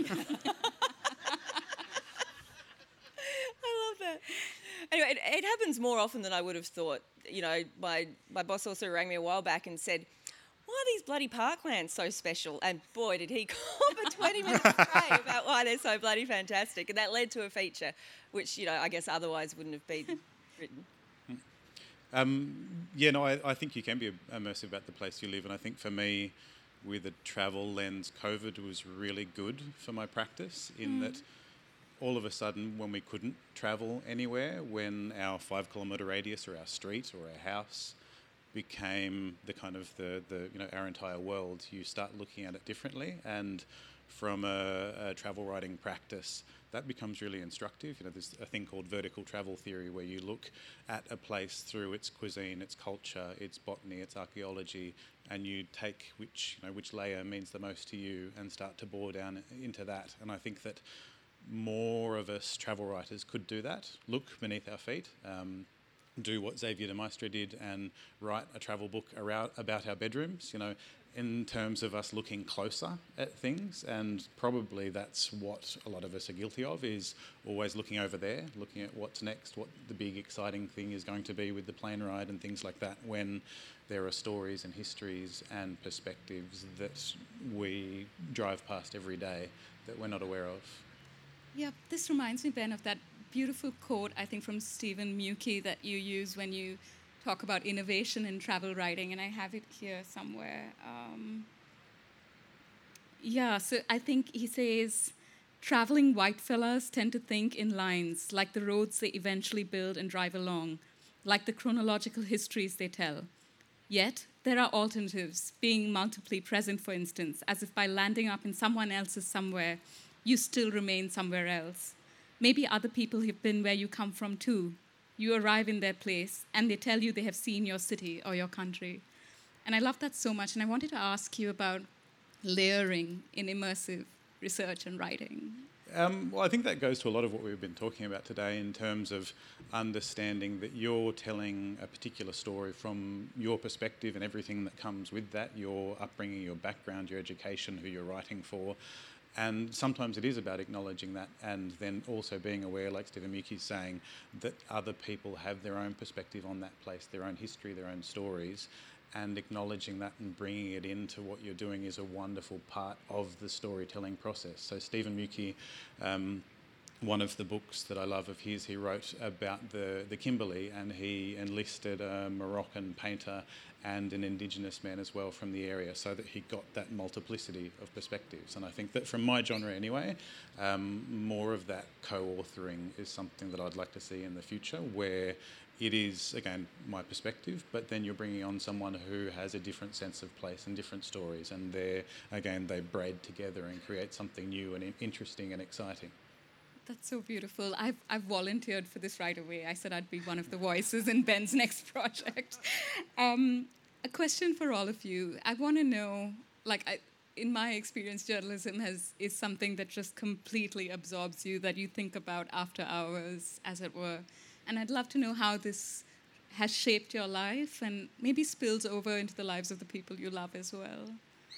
I love that. Anyway, it, it happens more often than I would have thought. You know, my, my boss also rang me a while back and said, why are these bloody parklands so special? And boy, did he call for twenty minutes straight about why they're so bloody fantastic. And that led to a feature, which, you know, I guess otherwise wouldn't have been written. Um, yeah, no, I, I think you can be immersive about the place you live. And I think for me, with a travel lens, COVID was really good for my practice in mm. that all of a sudden, when we couldn't travel anywhere, when our five kilometre radius or our street or our house became the kind of the, the you know our entire world, you start looking at it differently. And from a, a travel writing practice, that becomes really instructive. You know, there's a thing called vertical travel theory, where you look at a place through its cuisine, its culture, its botany, its archaeology, and you take which you know which layer means the most to you and start to bore down into that. And I think that more of us travel writers could do that. Look beneath our feet. Um, do what Xavier de Maistre did and write a travel book around, about our bedrooms, you know, in terms of us looking closer at things. And probably that's what a lot of us are guilty of, is always looking over there, looking at what's next, what the big exciting thing is going to be with the plane ride and things like that, when there are stories and histories and perspectives that we drive past every day that we're not aware of. Yeah, this reminds me, Ben, of that beautiful quote, I think, from Stephen Mukey that you use when you talk about innovation in travel writing, and I have it here somewhere. Um, yeah, so I think he says, traveling white fellas tend to think in lines, like the roads they eventually build and drive along, like the chronological histories they tell. Yet, there are alternatives, being multiply present, for instance, as if by landing up in someone else's somewhere, you still remain somewhere else. Maybe other people have been where you come from too. You arrive in their place and they tell you they have seen your city or your country. And I love that so much. And I wanted to ask you about layering in immersive research and writing. Um, well, I think that goes to a lot of what we've been talking about today, in terms of understanding that you're telling a particular story from your perspective and everything that comes with that, your upbringing, your background, your education, who you're writing for. And sometimes it is about acknowledging that, and then also being aware, like Stephen Mukey's saying, that other people have their own perspective on that place, their own history, their own stories, and acknowledging that and bringing it into what you're doing is a wonderful part of the storytelling process. So Stephen Mukey, um, one of the books that I love of his, he wrote about the, the Kimberley, and he enlisted a Moroccan painter and an Indigenous man as well from the area, so that he got that multiplicity of perspectives. And I think that from my genre anyway, um, more of that co-authoring is something that I'd like to see in the future, where it is, again, my perspective, but then you're bringing on someone who has a different sense of place and different stories, and they're, again, they braid together and create something new and interesting and exciting. That's so beautiful. I've, I've volunteered for this right away. I said I'd be one of the voices in Ben's next project. Um, a question for all of you. I want to know, like, I, in my experience, journalism has is something that just completely absorbs you, that you think about after hours, as it were. And I'd love to know how this has shaped your life and maybe spills over into the lives of the people you love as well.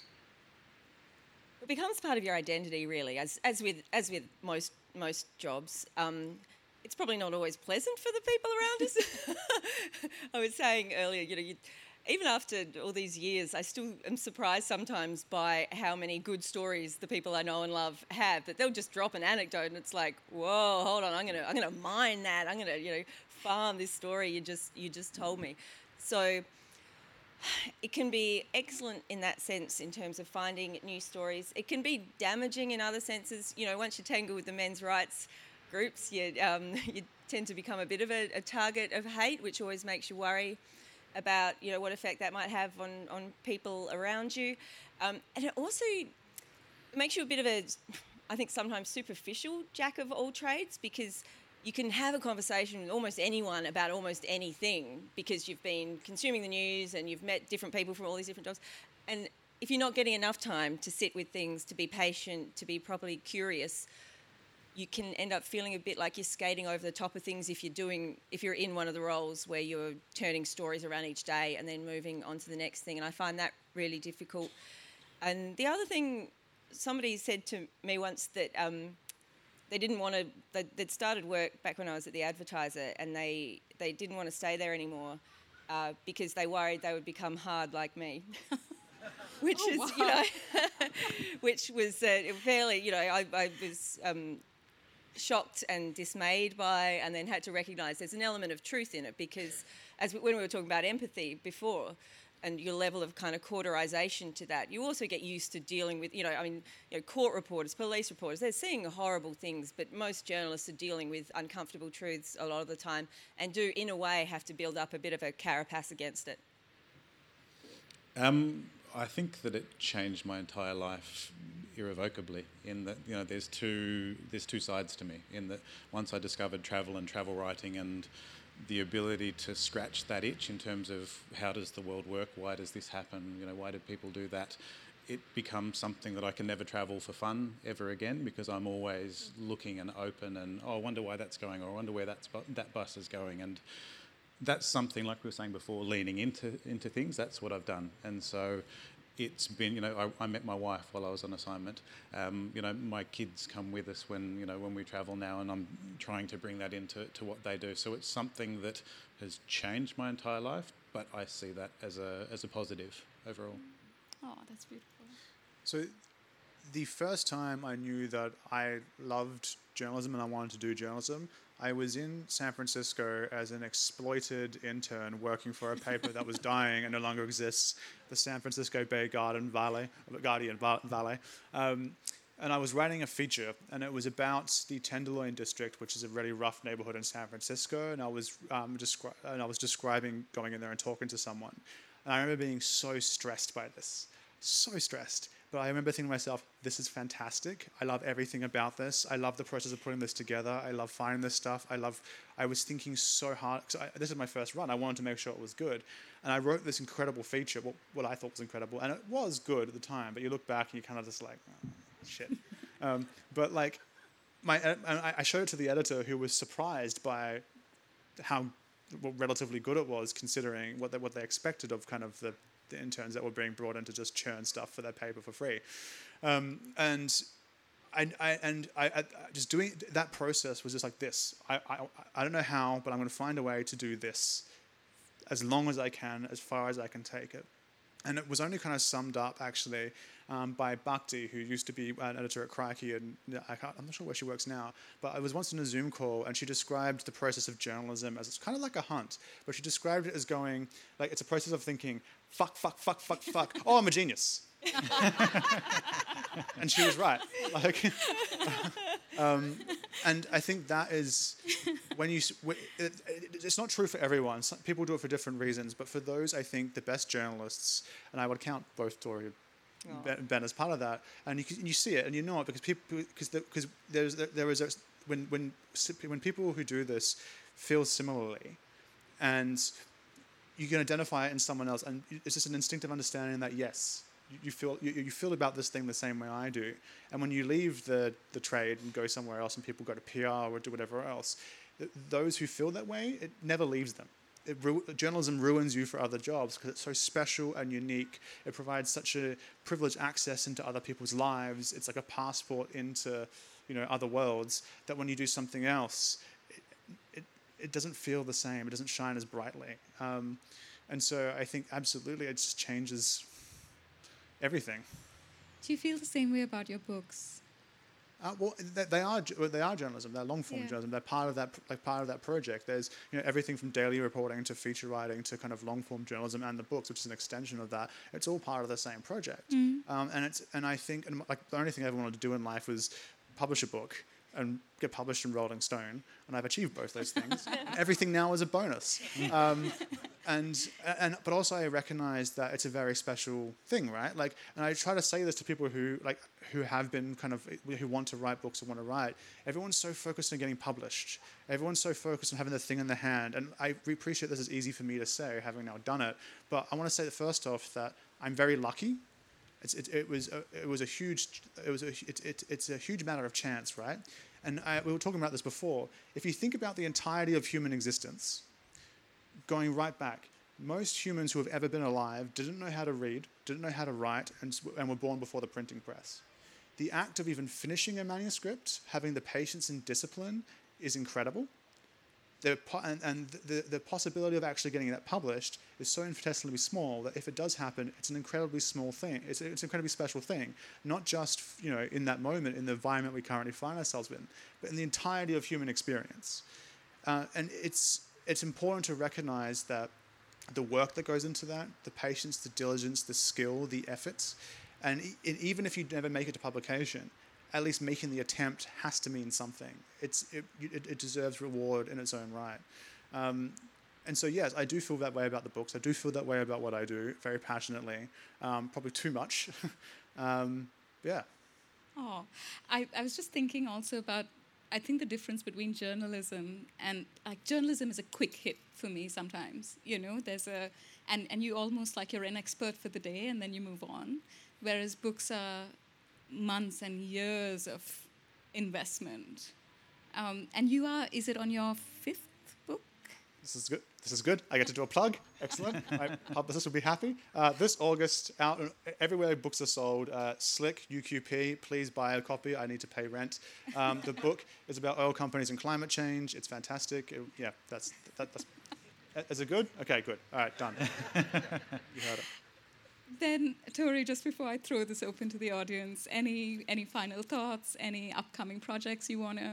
It becomes part of your identity, really, as as with as with most most jobs. Um, it's probably not always pleasant for the people around us. I was saying earlier, you know, you, even after all these years, I still am surprised sometimes by how many good stories the people I know and love have. That they'll just drop an anecdote, and it's like, whoa, hold on, I'm gonna I'm gonna mine that. I'm gonna you know farm this story you just you just told me. So it can be excellent in that sense, in terms of finding new stories. It can be damaging in other senses. You know, once you tangle with the men's rights groups, you um, you tend to become a bit of a, a target of hate, which always makes you worry about, you know, what effect that might have on, on people around you. Um, and it also makes you a bit of a, I think sometimes superficial jack of all trades, because you can have a conversation with almost anyone about almost anything, because you've been consuming the news and you've met different people from all these different jobs. And if you're not getting enough time to sit with things, to be patient, to be properly curious, you can end up feeling a bit like you're skating over the top of things if you're doing, if you're in one of the roles where you're turning stories around each day and then moving on to the next thing. And I find that really difficult. And the other thing, somebody said to me once that um, they didn't want to, they'd, they'd started work back when I was at the Advertiser, and they, they didn't want to stay there anymore uh, because they worried they would become hard like me. which oh, is, wow. you know, which was uh, fairly, you know, I, I was um, shocked and dismayed by, and then had to recognise there's an element of truth in it, because as we, when we were talking about empathy before, and your level of kind of cauterisation to that, you also get used to dealing with, you know, I mean, you know, court reporters, police reporters, they're seeing horrible things, but most journalists are dealing with uncomfortable truths a lot of the time, and do, in a way, have to build up a bit of a carapace against it. Um, I think that it changed my entire life irrevocably. In that, you know, there's two there's two sides to me. In that, once I discovered travel and travel writing and the ability to scratch that itch in terms of how does the world work, why does this happen, you know, why do people do that, it becomes something that I can never travel for fun ever again, because I'm always looking and open and, oh, I wonder why that's going, or I wonder where that's bu- that bus is going. And that's something, like we were saying before, leaning into into things. That's what I've done. And so it's been, you know, I, I met my wife while I was on assignment. Um, you know, my kids come with us when, you know, when we travel now, and I'm trying to bring that into to what they do. So it's something that has changed my entire life, but I see that as a as a positive overall. Oh, that's beautiful. So the first time I knew that I loved journalism and I wanted to do journalism, I was in San Francisco as an exploited intern working for a paper that was dying and no longer exists, the San Francisco Bay Garden Valley, Guardian Valley. Um, and I was writing a feature, and it was about the Tenderloin district, which is a really rough neighborhood in San Francisco. And I was um, descri- and I was describing going in there and talking to someone. And I remember being so stressed by this, so stressed. But I remember thinking to myself, this is fantastic. I love everything about this. I love the process of putting this together. I love finding this stuff. I love, I was thinking so hard, because this is my first run. I wanted to make sure it was good. And I wrote this incredible feature, what, what I thought was incredible. And it was good at the time, but you look back and you kind of just like, oh, shit. um, but like, my, I, I showed it to the editor, who was surprised by how well, relatively good it was, considering what they, what they expected of kind of the, the interns that were being brought in to just churn stuff for their paper for free. Um, and I, I, and I, I just doing that process was just like this. I, I, I don't know how, but I'm going to find a way to do this as long as I can, as far as I can take it. And it was only kind of summed up, actually, um, by Bhakti, who used to be an editor at Crikey, and I can't, I'm not sure where she works now, but I was once in a Zoom call, and she described the process of journalism as, it's kind of like a hunt, but she described it as going, like, it's a process of thinking, fuck, fuck, fuck, fuck, fuck, oh, I'm a genius. And she was right. Like, um, and I think that is when you. It, it's not true for everyone. Some people do it for different reasons, but for those, I think the best journalists, and I would count both Tori and Ben, Ben as part of that, and you you see it and you know it because people because because the, there's there is a, when when when people who do this feel similarly, and you can identify it in someone else, and it's just an instinctive understanding that yes. You feel you, you feel about this thing the same way I do, and when you leave the, the trade and go somewhere else, and people go to P R or do whatever else, th- those who feel that way, it never leaves them. It ru- journalism ruins you for other jobs because it's so special and unique. It provides such a privileged access into other people's lives. It's like a passport into, you know, other worlds. That when you do something else, it it, it doesn't feel the same. It doesn't shine as brightly. Um, and so I think absolutely it just changes everything. Do you feel the same way about your books? Uh, well, they, they are they are journalism. They're long form Yeah. journalism. They're part of that like part of that project. There's you know everything from daily reporting to feature writing to kind of long form journalism and the books, which is an extension of that. It's all part of the same project. Mm. Um, and it's and I think and like the only thing I ever wanted to do in life was publish a book and get published in Rolling Stone, and I've achieved both those things. Everything now is a bonus. Um, and and but also I recognize that it's a very special thing, right? Like, and I try to say this to people who like who have been kind of who want to write books and want to write. Everyone's so focused on getting published. Everyone's so focused on having the thing in their hand. And I appreciate this is easy for me to say, having now done it. But I want to say that first off that I'm very lucky. It's, it, it was a, it was a huge it was a it, it, it's a huge matter of chance, right? And I, we were talking about this before. If you think about the entirety of human existence, going right back, most humans who have ever been alive didn't know how to read, didn't know how to write, and, and were born before the printing press. The act of even finishing a manuscript, having the patience and discipline, is incredible. The, and and the, the possibility of actually getting that published is so infinitesimally small that if it does happen, it's an incredibly small thing. It's, it's an incredibly special thing, not just you know in that moment, in the environment we currently find ourselves in, but in the entirety of human experience. Uh, and it's it's important to recognize that the work that goes into that, the patience, the diligence, the skill, the efforts, and e- even if you never make it to publication, at least making the attempt has to mean something. It's it, it, it deserves reward in its own right. Um, and so, yes, I do feel that way about the books. I do feel that way about what I do, very passionately, um, probably too much. um, yeah. Oh, I, I was just thinking also about, I think the difference between journalism and, like, journalism is a quick hit for me sometimes. You know, there's a, and, and you almost like you're an expert for the day and then you move on. Whereas books are months and years of investment. Um, and you are, is it on your fifth book? This is good. This is good. I get to do a plug. Excellent. My publicist will be happy. Uh, this August, out everywhere books are sold, uh, Slick, U Q P, please buy a copy. I need to pay rent. Um, the book is about oil companies and climate change. It's fantastic. It, yeah, that's, that, that's... Is it good? Okay, good. All right, done. You heard it. Then, Tori, just before I throw this open to the audience, any any final thoughts, any upcoming projects you want to...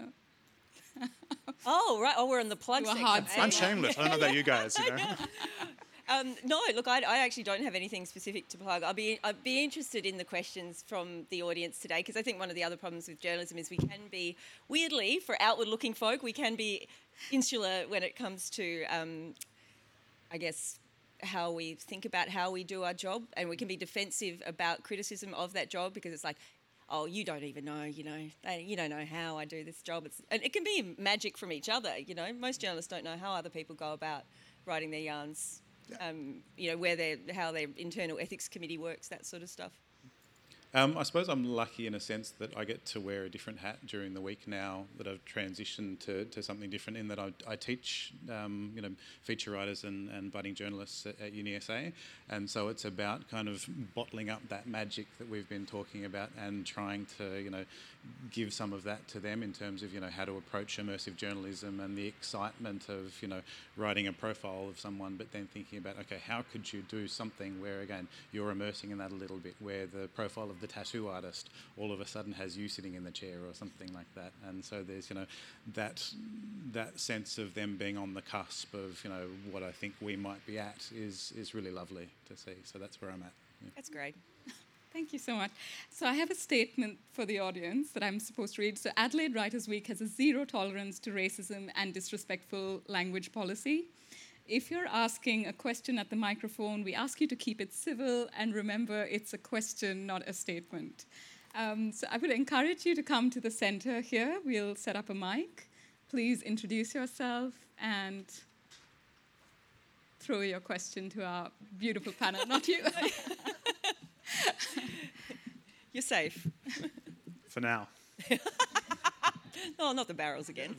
Oh, right. Oh, we're in the plug section. hard I'm shameless. I don't know about you guys, you know. Um, no, look, I, I actually don't have anything specific to plug. I'll be, I'd be interested in the questions from the audience today, because I think one of the other problems with journalism is we can be, weirdly, for outward-looking folk, we can be insular when it comes to, um, I guess, how we think about how we do our job, and we can be defensive about criticism of that job because it's like, oh, you don't even know, you know, you don't know how I do this job. It's, and it can be magic from each other, you know. Most journalists don't know how other people go about writing their yarns, yeah. um, you know, where their how their internal ethics committee works, that sort of stuff. Um, I suppose I'm lucky in a sense that I get to wear a different hat during the week now that I've transitioned to, to something different, in that I, I teach um, you know, feature writers and, and budding journalists at, at Uni S A, and so it's about kind of bottling up that magic that we've been talking about and trying to, you know, give some of that to them in terms of, you know, how to approach immersive journalism and the excitement of, you know, writing a profile of someone, but then thinking about, okay, how could you do something where, again, you're immersing in that a little bit, where the profile of the tattoo artist all of a sudden has you sitting in the chair or something like that. And so there's, you know, that that sense of them being on the cusp of, you know, what I think we might be at is is really lovely to see. So that's where I'm at. Yeah. That's great. Thank you so much. So I have a statement for the audience that I'm supposed to read. So Adelaide Writers' Week has a zero tolerance to racism and disrespectful language policy. If you're asking a question at the microphone, we ask you to keep it civil, and remember, it's a question, not a statement. Um, so I would encourage you to come to the center here. We'll set up a mic. Please introduce yourself and throw your question to our beautiful panel, not you. You're safe. For now. Oh, not the barrels again.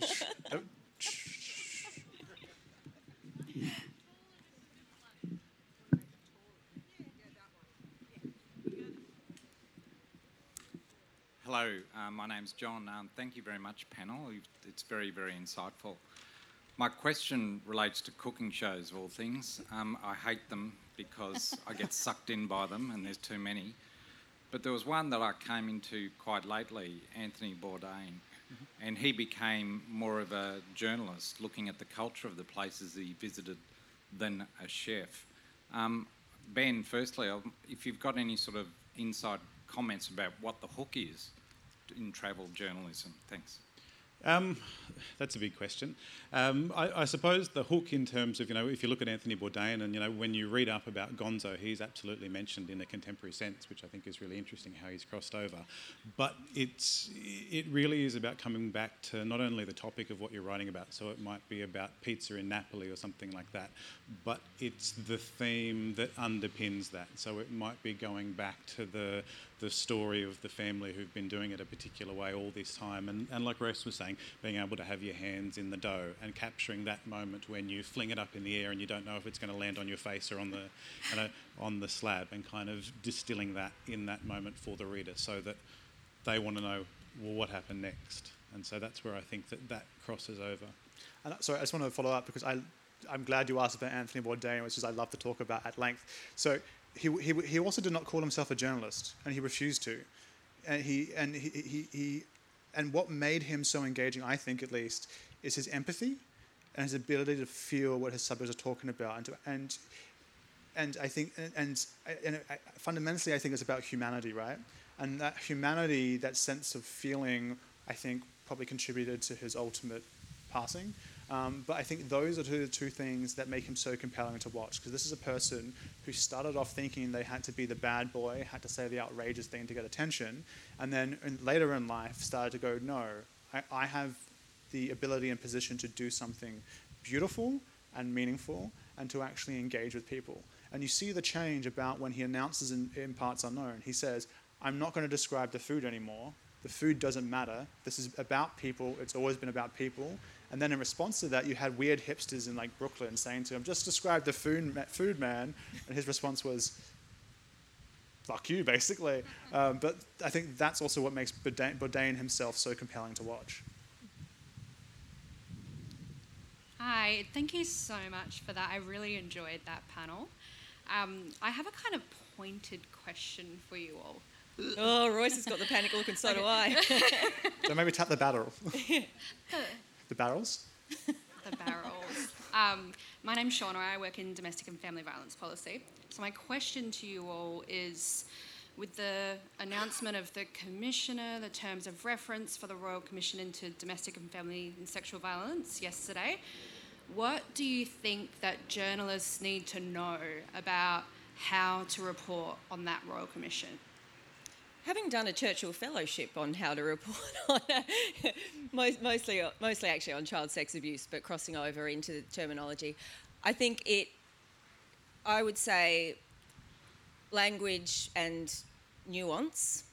Hello, uh, my name's John. Um, thank you very much, panel. It's very, very insightful. My question relates to cooking shows, of all things. Um, I hate them because I get sucked in by them, and there's too many. But there was one that I came into quite lately, Anthony Bourdain, mm-hmm. and he became more of a journalist, looking at the culture of the places he visited than a chef. Um, Ben, firstly, if you've got any sort of inside comments about what the hook is in travel journalism. Thanks. Um, that's a big question. Um, I, I suppose the hook in terms of, you know, if you look at Anthony Bourdain and, you know, when you read up about Gonzo, he's absolutely mentioned in a contemporary sense, which I think is really interesting how he's crossed over. But it's it really is about coming back to not only the topic of what you're writing about, so it might be about pizza in Napoli or something like that, but it's the theme that underpins that. So it might be going back to the the story of the family who've been doing it a particular way all this time. And, and like Rose was saying, being able to have your hands in the dough and capturing that moment when you fling it up in the air and you don't know if it's going to land on your face or on the, you know, on the slab, and kind of distilling that in that moment for the reader so that they want to know, well, what happened next? And so that's where I think that that crosses over. And sorry, I just want to follow up because I, I'm glad you asked about Anthony Bourdain, which is I love to talk about at length. So he he he also did not call himself a journalist, and he refused to. And he and he he, he and what made him so engaging, I think at least, is his empathy and his ability to feel what his subjects are talking about, and to, and and I think and and, and fundamentally I think it's about humanity, right? And that humanity, that sense of feeling, I think probably contributed to his ultimate passing. Um, but I think those are the two things that make him so compelling to watch, because this is a person who started off thinking they had to be the bad boy, had to say the outrageous thing to get attention, and then in, later in life started to go, no, I, I have the ability and position to do something beautiful and meaningful and to actually engage with people. And you see the change about when he announces in, in Parts Unknown. He says, I'm not going to describe the food anymore. The food doesn't matter. This is about people. It's always been about people. And then in response to that, you had weird hipsters in like Brooklyn saying to him, just describe the food, food man. And his response was, fuck you, basically. Um, but I think that's also what makes Bourdain, Bourdain himself so compelling to watch. Hi, thank you so much for that. I really enjoyed that panel. Um, I have a kind of pointed question for you all. Oh, Royce has got the panic look, and so do I. So maybe tap the barrel. The barrels? The barrels. Um, my name's Shauna. I work in domestic and family violence policy. So my question to you all is, with the announcement of the Commissioner, the terms of reference for the Royal Commission into Domestic and Family and Sexual Violence yesterday, what do you think that journalists need to know about how to report on that Royal Commission? Having done a Churchill Fellowship on how to report on, most, mostly, mostly actually on child sex abuse, but crossing over into terminology, I think it, I would say, language and nuance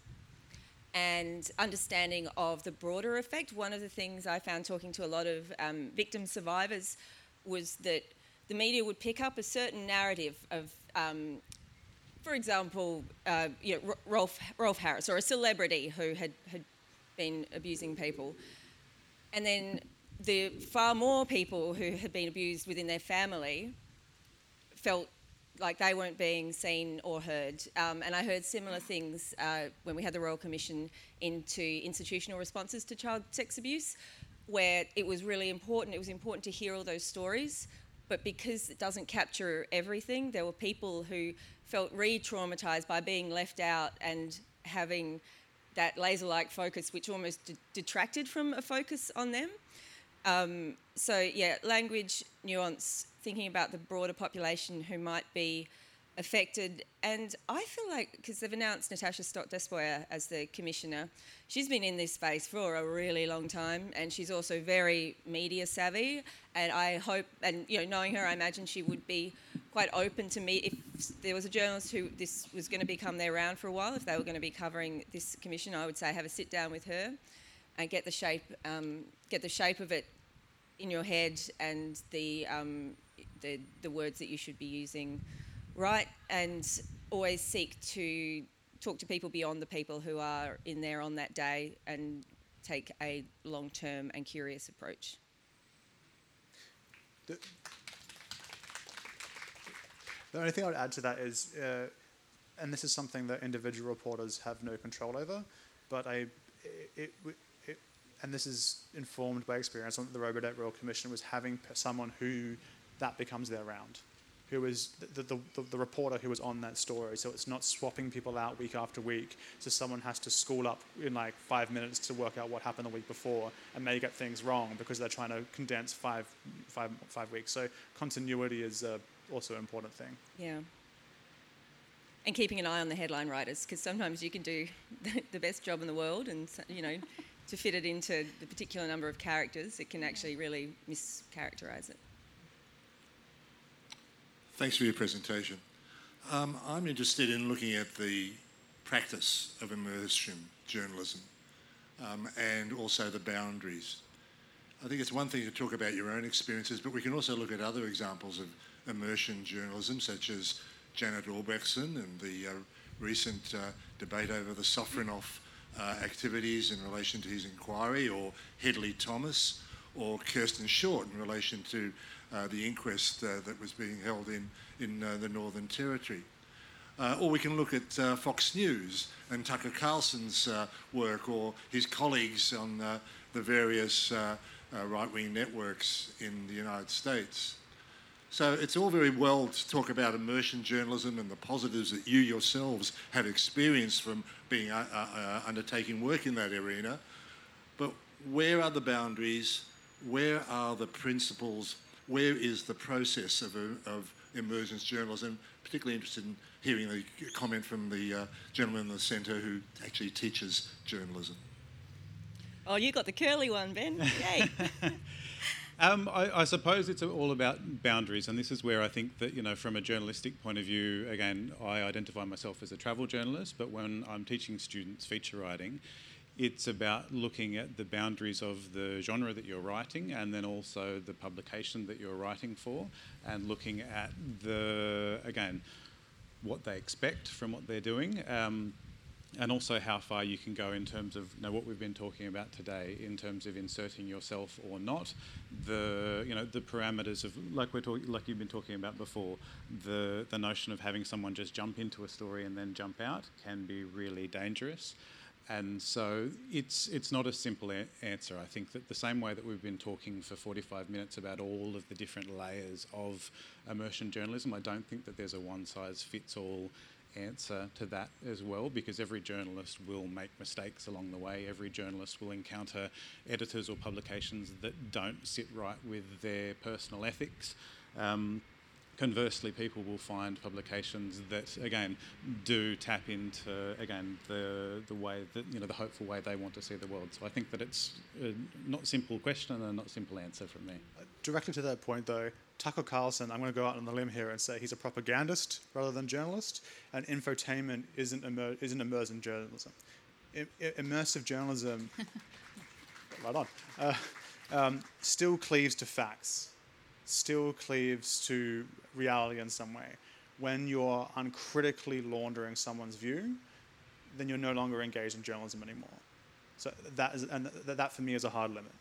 and understanding of the broader effect. One of the things I found talking to a lot of um, victim survivors was that the media would pick up a certain narrative of um, for example, uh, you know, Rolf, Rolf Harris, or a celebrity who had, had been abusing people. And then the far more people who had been abused within their family felt like they weren't being seen or heard. Um, and I heard similar things uh, when we had the Royal Commission into institutional responses to child sex abuse, where it was really important. It was important to hear all those stories, but because it doesn't capture everything, there were people who felt re-traumatised by being left out and having that laser-like focus, which almost d- detracted from a focus on them. Um, so, yeah, language, nuance, thinking about the broader population who might be affected. And I feel like, because they've announced Natasha Stott-Despoja as the Commissioner, she's been in this space for a really long time, and she's also very media savvy. And I hope, and you know, knowing her, I imagine she would be quite open to meet if there was a journalist who this was going to become their round for a while. If they were going to be covering this commission, I would say have a sit down with her and get the shape, um, get the shape of it in your head and the um, the the words that you should be using right, and always seek to talk to people beyond the people who are in there on that day and take a long-term and curious approach. The, the only thing I would add to that is, uh, and this is something that individual reporters have no control over, but I, it, it, it and this is informed by experience on the Robodebt Royal Commission, was having someone who that becomes their round, who is the, the, the, the reporter who was on that story. So it's not swapping people out week after week. So someone has to school up in like five minutes to work out what happened the week before, and may get things wrong because they're trying to condense five, five, five weeks. So continuity is uh, also an important thing. Yeah. And keeping an eye on the headline writers, because sometimes you can do the best job in the world, and you know, to fit it into the particular number of characters, it can actually really mischaracterise it. Thanks for your presentation. Um, I'm interested in looking at the practice of immersion journalism um, and also the boundaries. I think it's one thing to talk about your own experiences, but we can also look at other examples of immersion journalism, such as Janet Albrechtsen and the uh, recent uh, debate over the Sofronoff uh, activities in relation to his inquiry, or Hedley Thomas, or Kirsten Short in relation to uh, the inquest uh, that was being held in, in uh, the Northern Territory. Uh, or we can look at uh, Fox News and Tucker Carlson's uh, work, or his colleagues on uh, the various uh, uh, right-wing networks in the United States. So it's all very well to talk about immersion journalism and the positives that you yourselves have experienced from being uh, uh, undertaking work in that arena, but where are the boundaries? where are the principles, where is the process of, of emergence journalism? Particularly interested in hearing the comment from the uh, gentleman in the centre who actually teaches journalism. Oh, you got the curly one, Ben. Yay. Um, I, I suppose it's all about boundaries, and this is where I think that, you know, from a journalistic point of view, again, I identify myself as a travel journalist, but when I'm teaching students feature writing, it's about looking at the boundaries of the genre that you're writing and then also the publication that you're writing for, and looking at the, again, what they expect from what they're doing. Um, And also how far you can go in terms of, you know, what we've been talking about today, in terms of inserting yourself or not. The, you know, the parameters of, like we're talking, like you've been talking about before, the the notion of having someone just jump into a story and then jump out can be really dangerous. And so it's it's not a simple a- answer. I think that the same way that we've been talking for forty-five minutes about all of the different layers of immersion journalism, I don't think that there's a one-size-fits-all answer to that as well, because every journalist will make mistakes along the way. Every journalist will encounter editors or publications that don't sit right with their personal ethics. Um, conversely, people will find publications that, again, do tap into, again, the the way that, you know, the hopeful way they want to see the world. So I think that it's a not simple question and a not simple answer from me. Directly to that point, though, Tucker Carlson, I'm going to go out on the limb here and say he's a propagandist rather than journalist, and infotainment isn't immer- isn't immersive journalism. I- I- immersive journalism, right on, uh, um, still cleaves to facts, still cleaves to reality in some way. When you're uncritically laundering someone's view, then you're no longer engaged in journalism anymore. So that is, and th- that for me is a hard limit.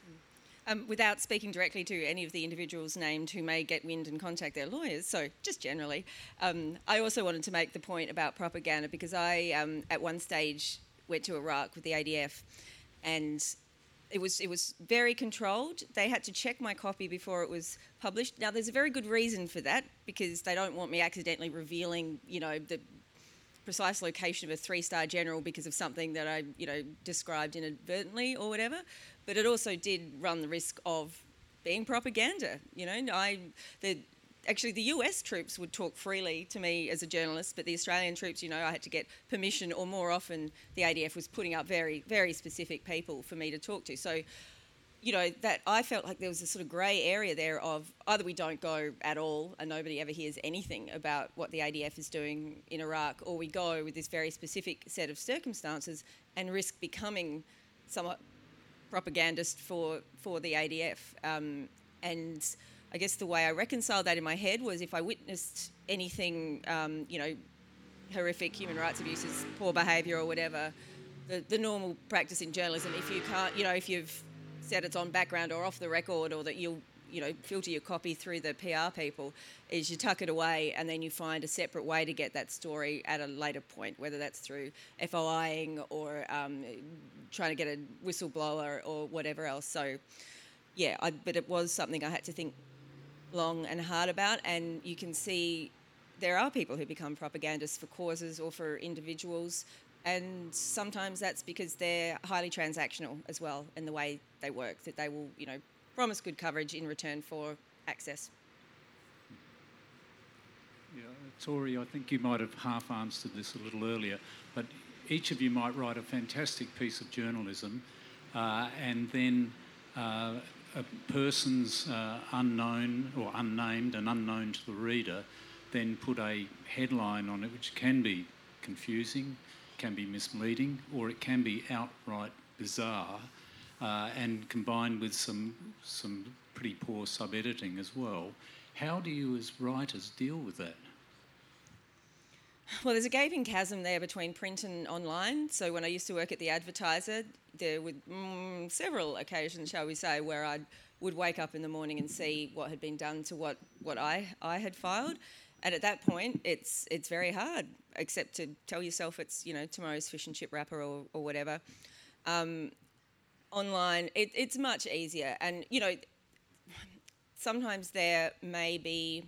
Um, without speaking directly to any of the individuals named who may get wind and contact their lawyers, so just generally, um, I also wanted to make the point about propaganda, because I, um, at one stage, went to Iraq with the A D F, and it was it was very controlled. They had to check my copy before it was published. Now, there's a very good reason for that, because they don't want me accidentally revealing, you know, the precise location of a three-star general because of something that I, you know, described inadvertently or whatever. But it also did run the risk of being propaganda. You know, I the actually the U S troops would talk freely to me as a journalist, but the Australian troops, you know, I had to get permission, or more often the A D F was putting up very, very specific people for me to talk to. So, you know, that I felt like there was a sort of grey area there of either we don't go at all and nobody ever hears anything about what the A D F is doing in Iraq, or we go with this very specific set of circumstances and risk becoming somewhat propagandist for, for the A D F. Um, and I guess the way I reconciled that in my head was, if I witnessed anything, um, you know, horrific human rights abuses, poor behaviour or whatever, the, the normal practice in journalism, if you can't, you know, if you've said it's on background or off the record, or that you'll, you know, filter your copy through the P R people, is you tuck it away and then you find a separate way to get that story at a later point, whether that's through FOIing or um, trying to get a whistleblower or whatever else. So, yeah, I, but it was something I had to think long and hard about, and you can see there are people who become propagandists for causes or for individuals, and sometimes that's because they're highly transactional as well in the way they work, that they will, you know, promise good coverage in return for access. Yeah, Tori, I think you might have half answered this a little earlier, but each of you might write a fantastic piece of journalism, uh, and then uh, a person's uh, unknown or unnamed and unknown to the reader then put a headline on it which can be confusing, can be misleading, or it can be outright bizarre, uh, and combined with some some pretty poor sub-editing as well. How do you as writers deal with that? Well, there's a gaping chasm there between print and online. So when I used to work at The Advertiser, there were mm, several occasions, shall we say, where I would wake up in the morning and see what had been done to what, what I, I had filed. And at that point, it's it's very hard, except to tell yourself it's, you know, tomorrow's fish and chip wrapper or, or whatever. Um, online, it, it's much easier. And, you know, sometimes there may be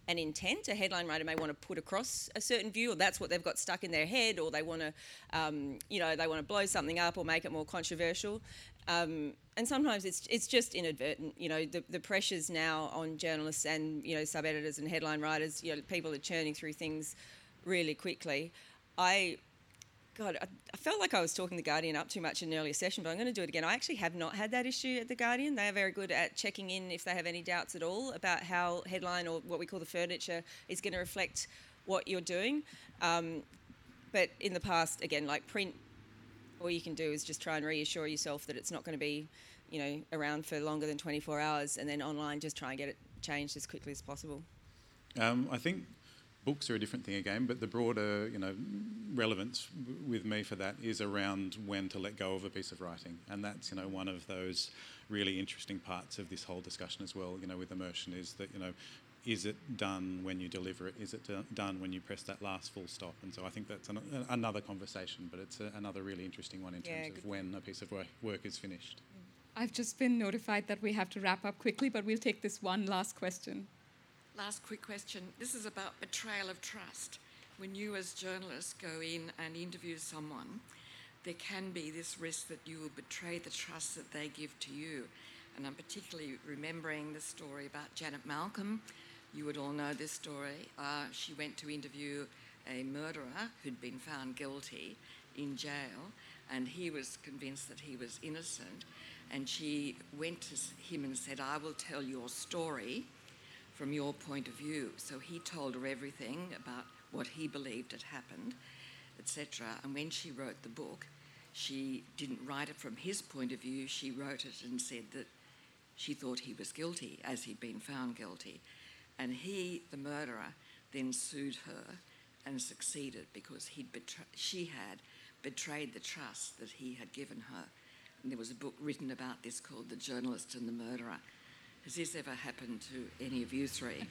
an intent. A headline writer may want to put across a certain view, or that's what they've got stuck in their head, or they want to, um, you know, they want to blow something up or make it more controversial. Um, and sometimes it's it's just inadvertent. You know, the, the pressures now on journalists and, you know, sub-editors and headline writers, you know, people are churning through things really quickly. I, God, I, I felt like I was talking The Guardian up too much in an earlier session, but I'm going to do it again. I actually have not had that issue at The Guardian. They are very good at checking in if they have any doubts at all about how headline or what we call the furniture is going to reflect what you're doing. Um, but in the past, again, like print, all you can do is just try and reassure yourself that it's not going to be, you know, around for longer than twenty-four hours, and then online just try and get it changed as quickly as possible. Um, I think books are a different thing again, but the broader, you know, relevance w- with me for that is around when to let go of a piece of writing, and that's, you know, one of those really interesting parts of this whole discussion as well. You know, with immersion, is that, you know, is it done when you deliver it? Is it do- done when you press that last full stop? And so I think that's an, another conversation, but it's a, another really interesting one in Yeah, terms of good. when a piece of work, work is finished. I've just been notified that we have to wrap up quickly, but we'll take this one last question. Last quick question. This is about betrayal of trust. When you as journalists go in and interview someone, there can be this risk that you will betray the trust that they give to you. And I'm particularly remembering the story about Janet Malcolm. You would all know this story. Uh, she went to interview a murderer who'd been found guilty in jail, and he was convinced that he was innocent. And she went to him and said, "I will tell your story from your point of view." So he told her everything about what he believed had happened, et cetera. And when she wrote the book, she didn't write it from his point of view. She wrote it and said that she thought he was guilty, as he'd been found guilty. And he, the murderer, then sued her and succeeded because he'd betray- she had betrayed the trust that he had given her. And there was a book written about this called The Journalist and the Murderer. Has this ever happened to any of you three?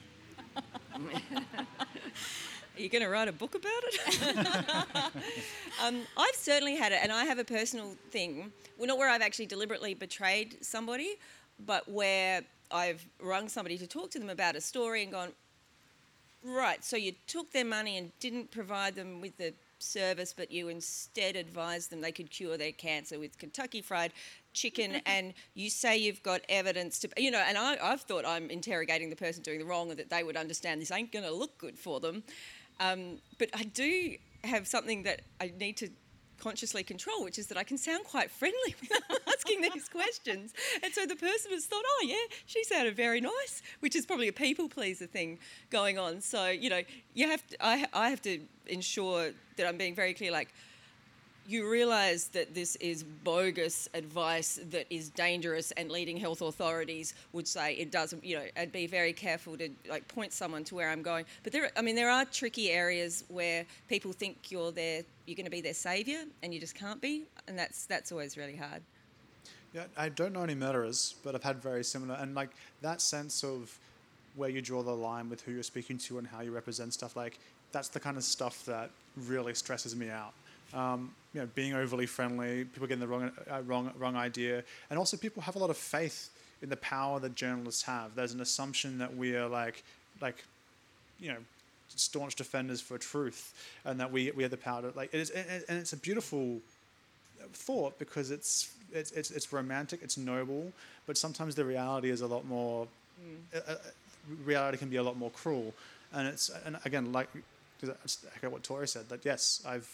Are you going to write a book about it? um, I've certainly had it, and I have a personal thing. Well, not where I've actually deliberately betrayed somebody, but where I've rung somebody to talk to them about a story and gone, right, so you took their money and didn't provide them with the service, but you instead advised them they could cure their cancer with Kentucky Fried Chicken, and you say you've got evidence to, you know, and I, I've thought I'm interrogating the person doing the wrong and that they would understand this ain't going to look good for them. Um, but I do have something that I need to consciously control, which is that I can sound quite friendly when I'm asking these questions. And so the person has thought, oh, yeah, she sounded very nice, which is probably a people pleaser thing going on. So, you know, you have to, I, I have to ensure that I'm being very clear, like, you realise that this is bogus advice that is dangerous, and leading health authorities would say it doesn't, you know, I'd be very careful to like point someone to where I'm going. But there, I mean, there are tricky areas where people think you're their, you're going to be their saviour, and you just can't be, and that's that's always really hard. Yeah, I don't know any murderers, but I've had very similar, and like that sense of where you draw the line with who you're speaking to and how you represent stuff, like that's the kind of stuff that really stresses me out. Um, you know, being overly friendly, people getting the wrong, uh, wrong, wrong idea, and also people have a lot of faith in the power that journalists have. There's an assumption that we are like, like, you know, staunch defenders for truth, and that we we have the power to like. It is, and it's a beautiful thought because it's it's it's, it's romantic, it's noble, but sometimes the reality is a lot more. Mm. Uh, reality can be a lot more cruel, and it's and again like, echo what Tori said, that yes, I've.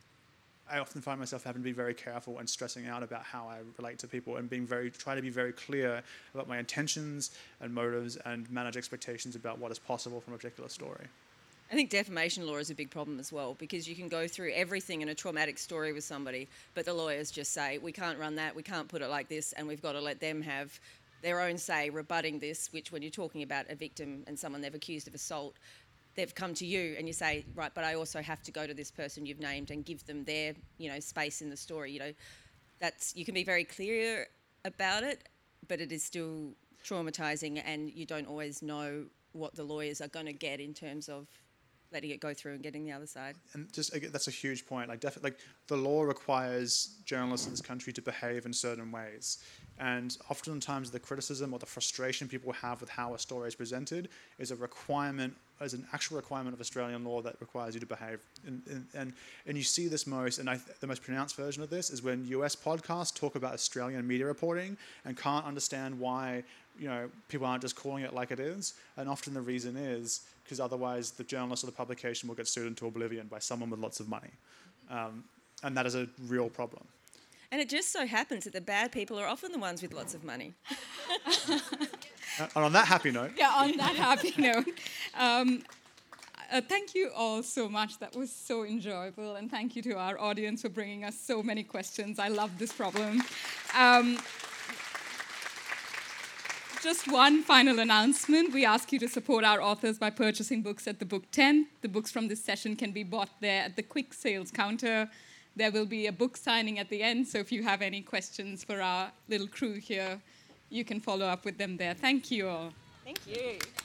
I often find myself having to be very careful and stressing out about how I relate to people, and being very try to be very clear about my intentions and motives and manage expectations about what is possible from a particular story. I think defamation law is a big problem as well, because you can go through everything in a traumatic story with somebody, but the lawyers just say, we can't run that, we can't put it like this, and we've got to let them have their own say rebutting this, which when you're talking about a victim and someone they've accused of assault, they've come to you and you say, right, but I also have to go to this person you've named and give them their, you know, space in the story. You know, that's, you can be very clear about it, but it is still traumatising, and you don't always know what the lawyers are going to get in terms of letting it go through and getting the other side. And just again, that's a huge point. Like, definitely, like the law requires journalists in this country to behave in certain ways, and oftentimes the criticism or the frustration people have with how a story is presented is a requirement as an actual requirement of Australian law that requires you to behave. And, and, and, and you see this most, and I th- the most pronounced version of this is when U S podcasts talk about Australian media reporting and can't understand why, you know, people aren't just calling it like it is. And often the reason is because otherwise the journalist or the publication will get sued into oblivion by someone with lots of money. Um, and that is a real problem. And it just so happens that the bad people are often the ones with lots of money. And on that happy note. Yeah, on that happy note. Um, uh, thank you all so much. That was so enjoyable. And thank you to our audience for bringing us so many questions. I love this problem. Um, just one final announcement. We ask you to support our authors by purchasing books at the book tent. The books from this session can be bought there at the quick sales counter. There will be a book signing at the end, so if you have any questions for our little crew here, you can follow up with them there. Thank you all. Thank you.